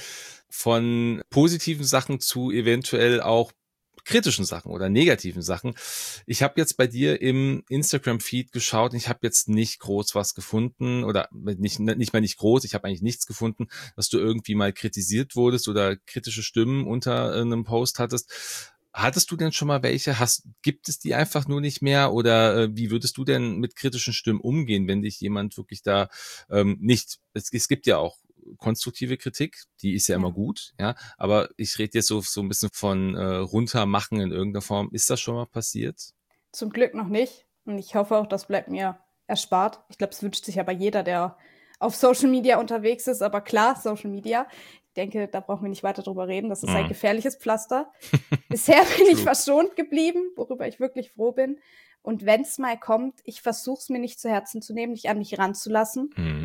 von positiven Sachen zu eventuell auch kritischen Sachen oder negativen Sachen. Ich habe jetzt bei dir im Instagram-Feed geschaut und ich habe jetzt nicht groß was gefunden oder nicht mal nicht groß, ich habe eigentlich nichts gefunden, dass du irgendwie mal kritisiert wurdest oder kritische Stimmen unter einem Post hattest. Hattest du denn schon mal welche? Gibt es die einfach nur nicht mehr? Oder wie würdest du denn mit kritischen Stimmen umgehen, wenn dich jemand wirklich da nicht, es gibt ja auch konstruktive Kritik, die ist ja immer gut, ja, aber ich rede jetzt so ein bisschen von runtermachen in irgendeiner Form. Ist das schon mal passiert? Zum Glück noch nicht. Und ich hoffe auch, das bleibt mir erspart. Ich glaube, es wünscht sich aber jeder, der auf Social Media unterwegs ist. Aber klar, Social Media, ich denke, da brauchen wir nicht weiter drüber reden. Das ist ein gefährliches Pflaster. Bisher bin ich verschont geblieben, worüber ich wirklich froh bin. Und wenn es mal kommt, ich versuche es mir nicht zu Herzen zu nehmen, nicht an mich ranzulassen.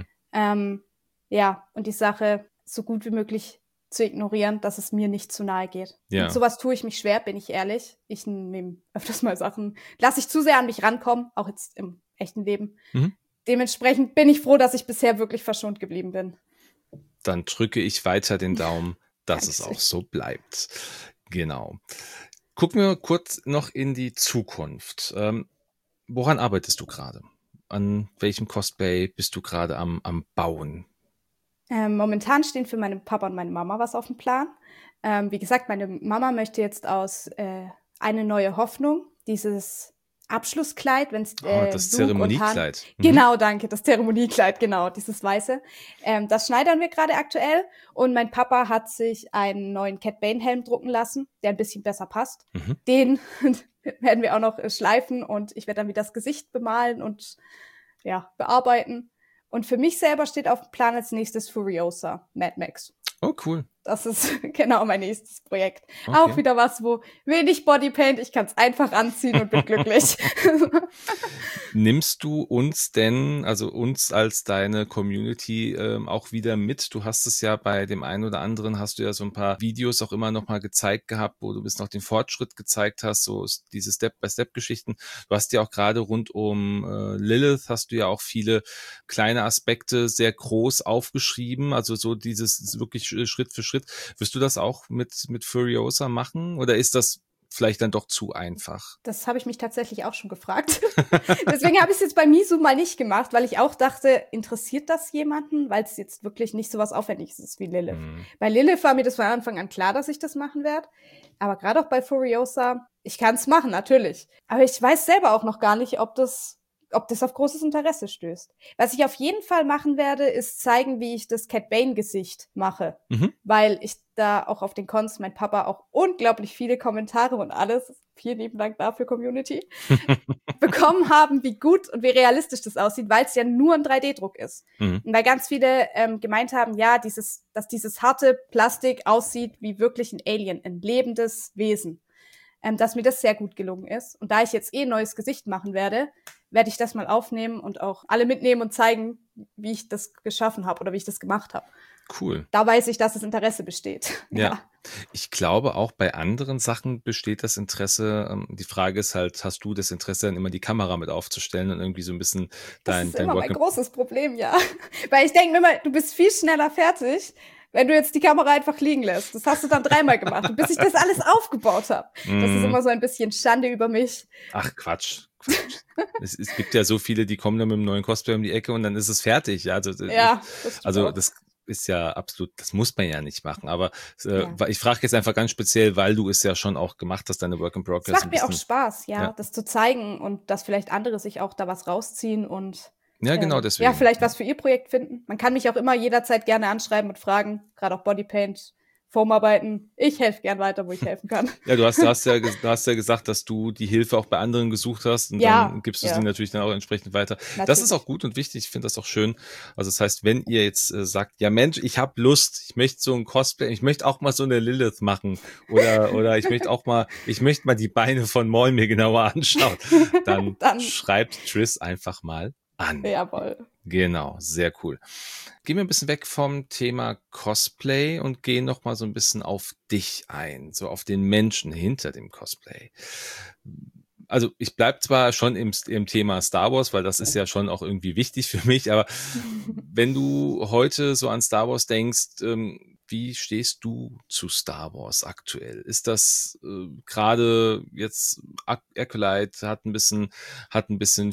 Und die Sache so gut wie möglich zu ignorieren, dass es mir nicht zu nahe geht. Ja. Und sowas tue ich mich schwer, bin ich ehrlich. Ich nehme öfters mal Sachen, lasse ich zu sehr an mich rankommen, auch jetzt im echten Leben. Dementsprechend bin ich froh, dass ich bisher wirklich verschont geblieben bin. Dann drücke ich weiter den Daumen, dass es auch so bleibt. Genau. Gucken wir kurz noch in die Zukunft. Woran arbeitest du gerade? An welchem Cosplay bist du gerade am Bauen? Momentan stehen für meinen Papa und meine Mama was auf dem Plan. Wie gesagt, meine Mama möchte jetzt aus Eine neue Hoffnung, dieses Abschlusskleid, wenn es das Zeremoniekleid. Genau, danke, das Zeremoniekleid, genau, dieses weiße. Das schneidern wir gerade aktuell und mein Papa hat sich einen neuen Cat Bane Helm drucken lassen, der ein bisschen besser passt. Den werden wir auch noch schleifen und ich werde dann wieder das Gesicht bemalen und bearbeiten. Und für mich selber steht auf dem Plan als nächstes Furiosa, Mad Max. Oh, cool. Das ist genau mein nächstes Projekt. Okay. Auch wieder was, wo wenig Bodypaint, ich kann es einfach anziehen und bin glücklich. Nimmst du uns denn, also uns als deine Community auch wieder mit? Du hast es ja bei dem einen oder anderen, hast du ja so ein paar Videos auch immer noch mal gezeigt gehabt, wo du bis noch den Fortschritt gezeigt hast, so diese Step-by-Step-Geschichten. Du hast ja auch gerade rund um Lilith, hast du ja auch viele kleine Aspekte sehr groß aufgeschrieben, also so dieses wirklich Schritt für Schritt. Wirst du das auch mit Furiosa machen oder ist das vielleicht dann doch zu einfach? Das habe ich mich tatsächlich auch schon gefragt. Deswegen habe ich es jetzt bei Misu mal nicht gemacht, weil ich auch dachte, interessiert das jemanden? Weil es jetzt wirklich nicht so was Aufwendiges ist wie Lilith. Bei Lilith war mir das von Anfang an klar, dass ich das machen werde. Aber gerade auch bei Furiosa, ich kann es machen, natürlich. Aber ich weiß selber auch noch gar nicht, ob das ob das auf großes Interesse stößt. Was ich auf jeden Fall machen werde, ist zeigen, wie ich das Cat Bane-Gesicht mache. Weil ich da auch auf den Cons, mein Papa auch unglaublich viele Kommentare und alles, vielen lieben Dank dafür, Community, bekommen haben, wie gut und wie realistisch das aussieht, weil es ja nur ein 3D-Druck ist. Und weil ganz viele gemeint haben, ja, dass dieses harte Plastik aussieht wie wirklich ein Alien, ein lebendes Wesen. Dass mir das sehr gut gelungen ist. Und da ich jetzt ein neues Gesicht machen werde, werde ich das mal aufnehmen und auch alle mitnehmen und zeigen, wie ich das geschaffen habe oder wie ich das gemacht habe. Cool. Da weiß ich, dass das Interesse besteht. Ja. Ich glaube, auch bei anderen Sachen besteht das Interesse. Die Frage ist halt, hast du das Interesse, dann immer die Kamera mit aufzustellen und irgendwie so ein bisschen dein Das ist immer Work mein großes Problem, ja. Weil ich denke mir immer, du bist viel schneller fertig, wenn du jetzt die Kamera einfach liegen lässt. Das hast du dann 3-mal gemacht, bis ich das alles aufgebaut habe. Das ist immer so ein bisschen Schande über mich. Ach, Quatsch. Es gibt ja so viele, die kommen dann mit einem neuen Cosplay um die Ecke und dann ist es fertig. Also das ist ja absolut, das muss man ja nicht machen. Aber ich frage jetzt einfach ganz speziell, weil du es ja schon auch gemacht hast, deine Work in Progress. Es macht mir auch Spaß, das zu zeigen und dass vielleicht andere sich auch da was rausziehen und ja, genau deswegen. Ja, vielleicht was für ihr Projekt finden. Man kann mich auch immer jederzeit gerne anschreiben und fragen, gerade auch Bodypaint, Foamarbeiten. Ich helfe gern weiter, wo ich helfen kann. Ja, du hast ja gesagt, dass du die Hilfe auch bei anderen gesucht hast und dann gibst du sie natürlich dann auch entsprechend weiter. Natürlich. Das ist auch gut und wichtig. Ich finde das auch schön. Also das heißt, wenn ihr jetzt sagt, ja Mensch, ich habe Lust, ich möchte so ein Cosplay, ich möchte auch mal so eine Lilith machen oder ich möchte mal die Beine von Maul mir genauer anschauen, dann schreibt Triss einfach mal an. Jawohl. Genau, sehr cool. Gehen wir ein bisschen weg vom Thema Cosplay und gehen noch mal so ein bisschen auf dich ein, so auf den Menschen hinter dem Cosplay. Also ich bleib zwar schon im Thema Star Wars, weil das ist ja schon auch irgendwie wichtig für mich, aber wenn du heute so an Star Wars denkst, wie stehst du zu Star Wars aktuell? Ist das gerade jetzt Acolyte hat ein bisschen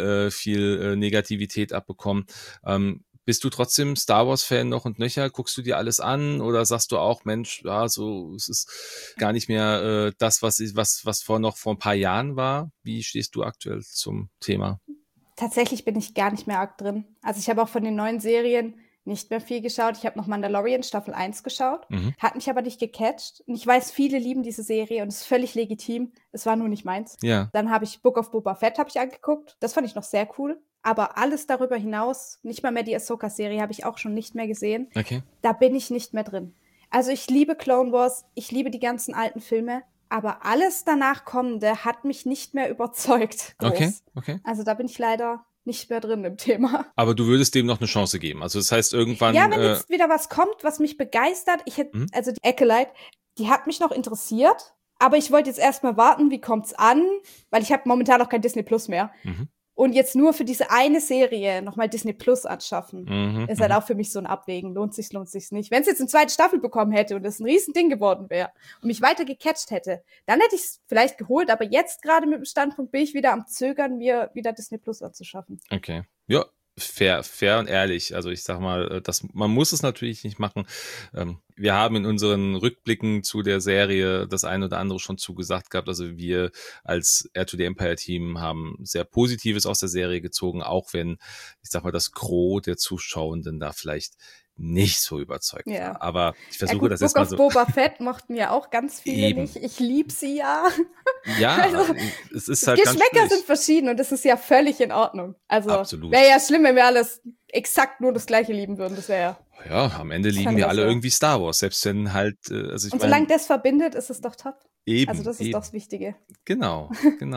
viel Negativität abbekommen? Bist du trotzdem Star Wars Fan noch und nöcher? Guckst du dir alles an oder sagst du auch, Mensch, ja, so es ist gar nicht mehr das, was vor ein paar Jahren war? Wie stehst du aktuell zum Thema? Tatsächlich bin ich gar nicht mehr arg drin. Also ich habe auch von den neuen Serien nicht mehr viel geschaut. Ich habe noch Mandalorian Staffel 1 geschaut, hat mich aber nicht gecatcht. Und ich weiß, viele lieben diese Serie und es ist völlig legitim. Es war nur nicht meins. Ja. Dann habe ich Book of Boba Fett angeguckt. Das fand ich noch sehr cool. Aber alles darüber hinaus, nicht mal mehr die Ahsoka-Serie, habe ich auch schon nicht mehr gesehen. Okay. Da bin ich nicht mehr drin. Also ich liebe Clone Wars, ich liebe die ganzen alten Filme, aber alles danach Kommende hat mich nicht mehr überzeugt. Groß. Okay. Also da bin ich leider nicht mehr drin im Thema. Aber du würdest dem noch eine Chance geben. Also das heißt irgendwann... Ja, wenn jetzt wieder was kommt, was mich begeistert. Also die Acolyte, die hat mich noch interessiert, aber ich wollte jetzt erstmal warten, wie kommt's an, weil ich habe momentan noch kein Disney Plus mehr. Und jetzt nur für diese eine Serie nochmal Disney Plus anschaffen, ist halt auch für mich so ein Abwägen. Lohnt sich's nicht. Wenn es jetzt eine zweite Staffel bekommen hätte und es ein Riesending geworden wäre und mich weiter gecatcht hätte, dann hätte ich es vielleicht geholt. Aber jetzt gerade mit dem Standpunkt bin ich wieder am Zögern, mir wieder Disney Plus anzuschaffen. Okay. Ja, fair und ehrlich. Also ich sag mal, man muss es natürlich nicht machen. Wir haben in unseren Rückblicken zu der Serie das eine oder andere schon zugesagt gehabt. Also wir als Heir to the Empire Team haben sehr Positives aus der Serie gezogen, auch wenn, ich sag mal, das Gros der Zuschauenden da vielleicht nicht so überzeugt war. Aber ich versuche das jetzt mal so. Book of Boba Fett mochten ja auch ganz viele nicht. Ich liebe sie ja. Ja, also, es ist halt Geschmäcker sind verschieden und das ist ja völlig in Ordnung. Also wäre ja schlimm, wenn wir alles exakt nur das Gleiche lieben würden. Das wäre ja, am Ende lieben wir alle irgendwie Star Wars, selbst wenn halt, also ich und solange das verbindet, ist es doch top. Eben. Also das ist doch das Wichtige. Genau.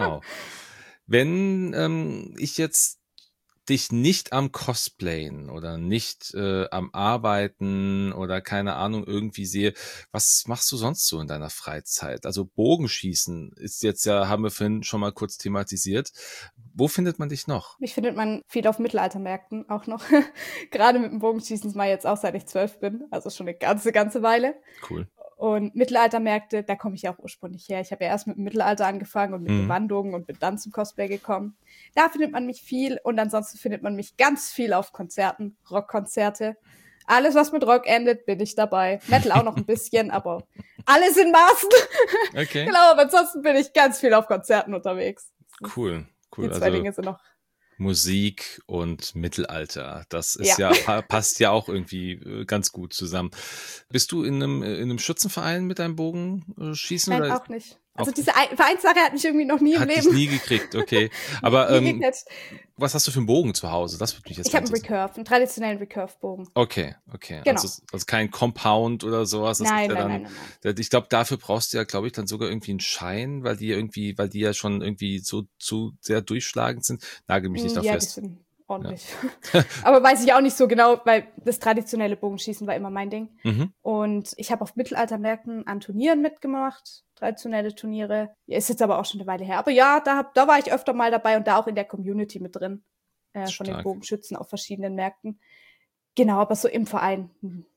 Wenn ich jetzt dich nicht am Cosplayen oder nicht am Arbeiten oder keine Ahnung irgendwie sehe, was machst du sonst so in deiner Freizeit? Also Bogenschießen ist jetzt ja, haben wir vorhin schon mal kurz thematisiert. Wo findet man dich noch? Mich findet man viel auf Mittelaltermärkten auch noch. Gerade mit dem Bogenschießen mal jetzt auch, seit ich 12 bin. Also schon eine ganze Weile. Cool. Und Mittelaltermärkte, da komme ich ja auch ursprünglich her. Ich habe ja erst mit dem Mittelalter angefangen und mit Gewandungen und bin dann zum Cosplay gekommen. Da findet man mich viel und ansonsten findet man mich ganz viel auf Konzerten, Rockkonzerte. Alles, was mit Rock endet, bin ich dabei. Metal auch noch ein bisschen, aber alles in Maßen. Okay. Genau, aber ansonsten bin ich ganz viel auf Konzerten unterwegs. Cool. Die zwei Dinge sind noch Musik und Mittelalter. Das ist Ja. ja, passt ja auch irgendwie ganz gut zusammen. Bist du in einem Schützenverein mit deinem Bogenschießen Nein, oder auch nicht. Also auch diese nicht? Vereinssache hat mich irgendwie noch nie im Hat dich Leben nie gekriegt, okay. nie, Aber nie gecatcht. was hast du für einen Bogen zu Hause? Das würde mich jetzt Ich mal habe einen interessieren. Recurve, einen traditionellen Recurve-Bogen. Okay, okay. Genau. Also kein Compound oder sowas. Das ist Nein, ja nein, nein, dann, nein, nein. ich glaube, dafür brauchst du ja, glaube ich, dann sogar irgendwie einen Schein, weil die ja schon irgendwie so zu sehr durchschlagend sind. Nagel mich nicht da Ja, die fest. sind Ja. ordentlich. Aber weiß ich auch nicht so genau, weil das traditionelle Bogenschießen war immer mein Ding. Mhm. Und ich habe auf Mittelaltermärkten an Turnieren mitgemacht, traditionelle Turniere. Ist jetzt aber auch schon eine Weile her. Aber ja, da war ich öfter mal dabei und da auch in der Community mit drin, von den Stark. Bogenschützen auf verschiedenen Märkten. Genau, aber so im Verein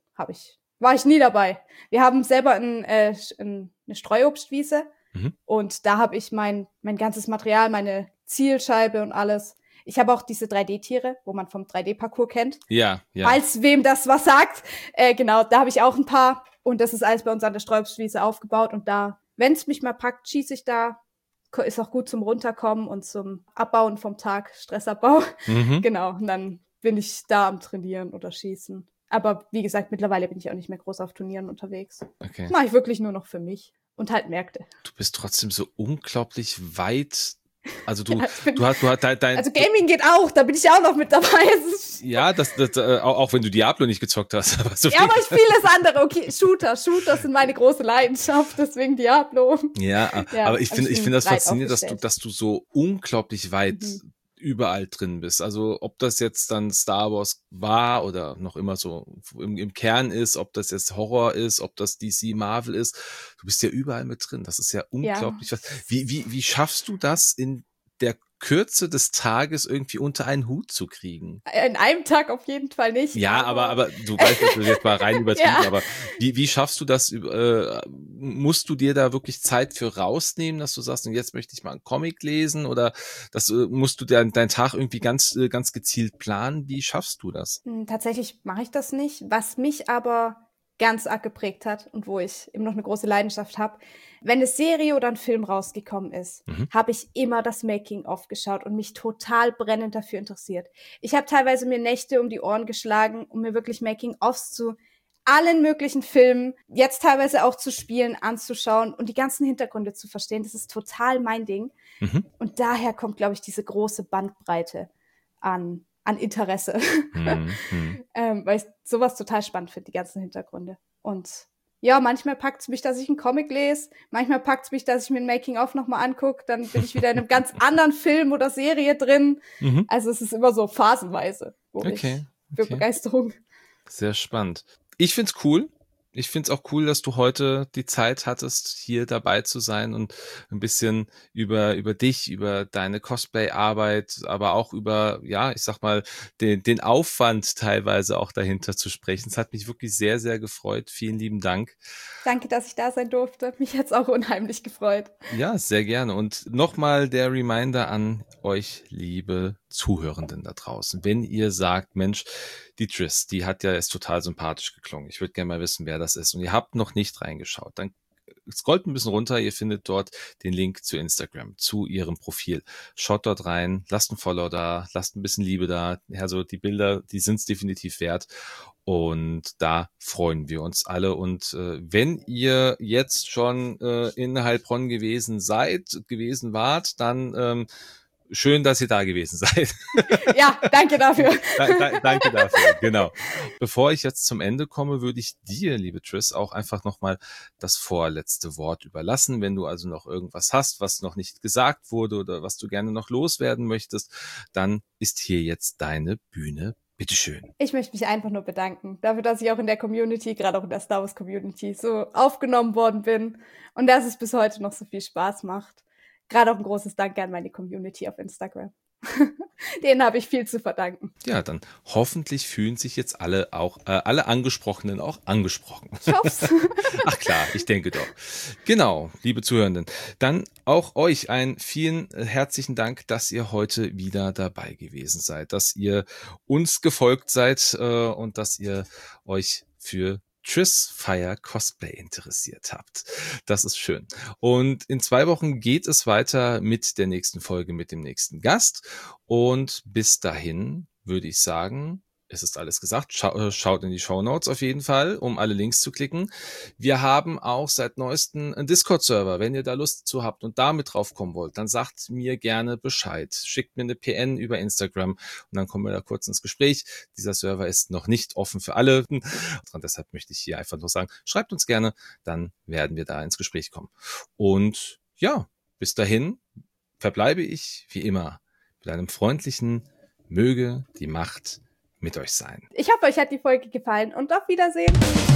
war ich nie dabei. Wir haben selber eine Streuobstwiese Mhm. und da habe ich mein ganzes Material, meine Zielscheibe und alles. Ich habe auch diese 3D-Tiere, wo man vom 3D-Parcours kennt. Ja, ja. Falls wem das was sagt. Genau, da habe ich auch ein paar. Und das ist alles bei uns an der Streuobstwiese aufgebaut. Und da, wenn es mich mal packt, schieße ich da. Ist auch gut zum Runterkommen und zum Abbauen vom Tag, Stressabbau. Mhm. Genau, und dann bin ich da am Trainieren oder Schießen. Aber wie gesagt, mittlerweile bin ich auch nicht mehr groß auf Turnieren unterwegs. Okay. Mache ich wirklich nur noch für mich und halt Märkte. Du bist trotzdem so unglaublich weit. Also Ja, du hast also Gaming geht auch, da bin ich auch noch mit dabei. ja, auch wenn du Diablo nicht gezockt hast, aber so Ja, aber ich vieles andere. Okay, Shooter sind meine große Leidenschaft, deswegen Diablo. Ja, Ja, aber ich also finde bin das breit faszinierend, aufgestellt. dass du so unglaublich weit Mhm. überall drin bist. Also ob das jetzt dann Star Wars war oder noch immer so im Kern ist, ob das jetzt Horror ist, ob das DC Marvel ist, du bist ja überall mit drin. Das ist ja Ja, unglaublich. Wie schaffst du das in der Kürze des Tages irgendwie unter einen Hut zu kriegen? in einem Tag auf jeden Fall nicht, Ja, aber aber du weißt, das ist jetzt mal rein übertrieben, ja. aber wie schaffst du das? Musst du dir da wirklich Zeit für rausnehmen, dass du sagst, und jetzt möchte ich mal einen Comic lesen oder musst du deinen Tag irgendwie ganz gezielt planen? Wie schaffst du das? Tatsächlich mache ich das nicht. Was mich aber ganz arg geprägt hat und wo ich immer noch eine große Leidenschaft habe, wenn eine Serie oder ein Film rausgekommen ist, Mhm. habe ich immer das Making-of geschaut und mich total brennend dafür interessiert. Ich habe teilweise mir Nächte um die Ohren geschlagen, um mir wirklich Making-ofs zu allen möglichen Filmen, jetzt teilweise auch zu Spielen, anzuschauen und die ganzen Hintergründe zu verstehen. Das ist total mein Ding. Mhm. Und daher kommt, glaube ich, diese große Bandbreite an Interesse. Mhm. Mhm. Weil ich sowas total spannend finde, die ganzen Hintergründe. Und ja, manchmal packt es mich, dass ich einen Comic lese, manchmal packt es mich, dass ich mir ein Making-of nochmal angucke, dann bin ich wieder in einem ganz anderen Film oder Serie drin. Mhm. Also es ist immer so phasenweise, wo Okay, ich für okay. Begeisterung. Sehr spannend. Ich find's cool. Ich find's auch cool, dass du heute die Zeit hattest, hier dabei zu sein und ein bisschen über dich, über deine Cosplay-Arbeit, aber auch über, ja, ich sag mal, den Aufwand teilweise auch dahinter zu sprechen. Es hat mich wirklich sehr, sehr gefreut. Vielen lieben Dank. Danke, dass ich da sein durfte. Mich hat's auch unheimlich gefreut. Ja, sehr gerne. Und nochmal der Reminder an euch, liebe Zuhörenden da draußen. Wenn ihr sagt, Mensch, die Triss, die hat ja jetzt total sympathisch geklungen. Ich würde gerne mal wissen, wer das ist. Und ihr habt noch nicht reingeschaut. Dann scrollt ein bisschen runter. Ihr findet dort den Link zu Instagram, zu ihrem Profil. Schaut dort rein, lasst ein Follow da, lasst ein bisschen Liebe da. Also die Bilder, die sind es definitiv wert. Und da freuen wir uns alle. Und wenn ihr jetzt schon in Heilbronn gewesen wart, dann schön, dass ihr da gewesen seid. Ja, danke dafür. Danke dafür, genau. Bevor ich jetzt zum Ende komme, würde ich dir, liebe Triss, auch einfach nochmal das vorletzte Wort überlassen. Wenn du also noch irgendwas hast, was noch nicht gesagt wurde oder was du gerne noch loswerden möchtest, dann ist hier jetzt deine Bühne. Bitteschön. Ich möchte mich einfach nur bedanken dafür, dass ich auch in der Community, gerade auch in der Star Wars Community, so aufgenommen worden bin und dass es bis heute noch so viel Spaß macht. Gerade auch ein großes Danke an meine Community auf Instagram. Denen habe ich viel zu verdanken. Ja, dann hoffentlich fühlen sich jetzt alle Angesprochenen auch angesprochen. Ich hoff's. Ach klar, ich denke doch. Genau, liebe Zuhörenden. Dann auch euch einen vielen herzlichen Dank, dass ihr heute wieder dabei gewesen seid, dass ihr uns gefolgt seid und dass ihr euch für Triss Fire Cosplay interessiert habt. Das ist schön. Und in 2 Wochen geht es weiter mit der nächsten Folge, mit dem nächsten Gast. Und bis dahin würde ich sagen, es ist alles gesagt. Schaut in die Shownotes auf jeden Fall, um alle Links zu klicken. Wir haben auch seit neuestem einen Discord-Server. Wenn ihr da Lust zu habt und da mit drauf kommen wollt, dann sagt mir gerne Bescheid. Schickt mir eine PN über Instagram und dann kommen wir da kurz ins Gespräch. Dieser Server ist noch nicht offen für alle. Und deshalb möchte ich hier einfach nur sagen, schreibt uns gerne, dann werden wir da ins Gespräch kommen. Und ja, bis dahin verbleibe ich wie immer mit einem freundlichen Möge die Macht mit euch sein. Ich hoffe, euch hat die Folge gefallen und auf Wiedersehen.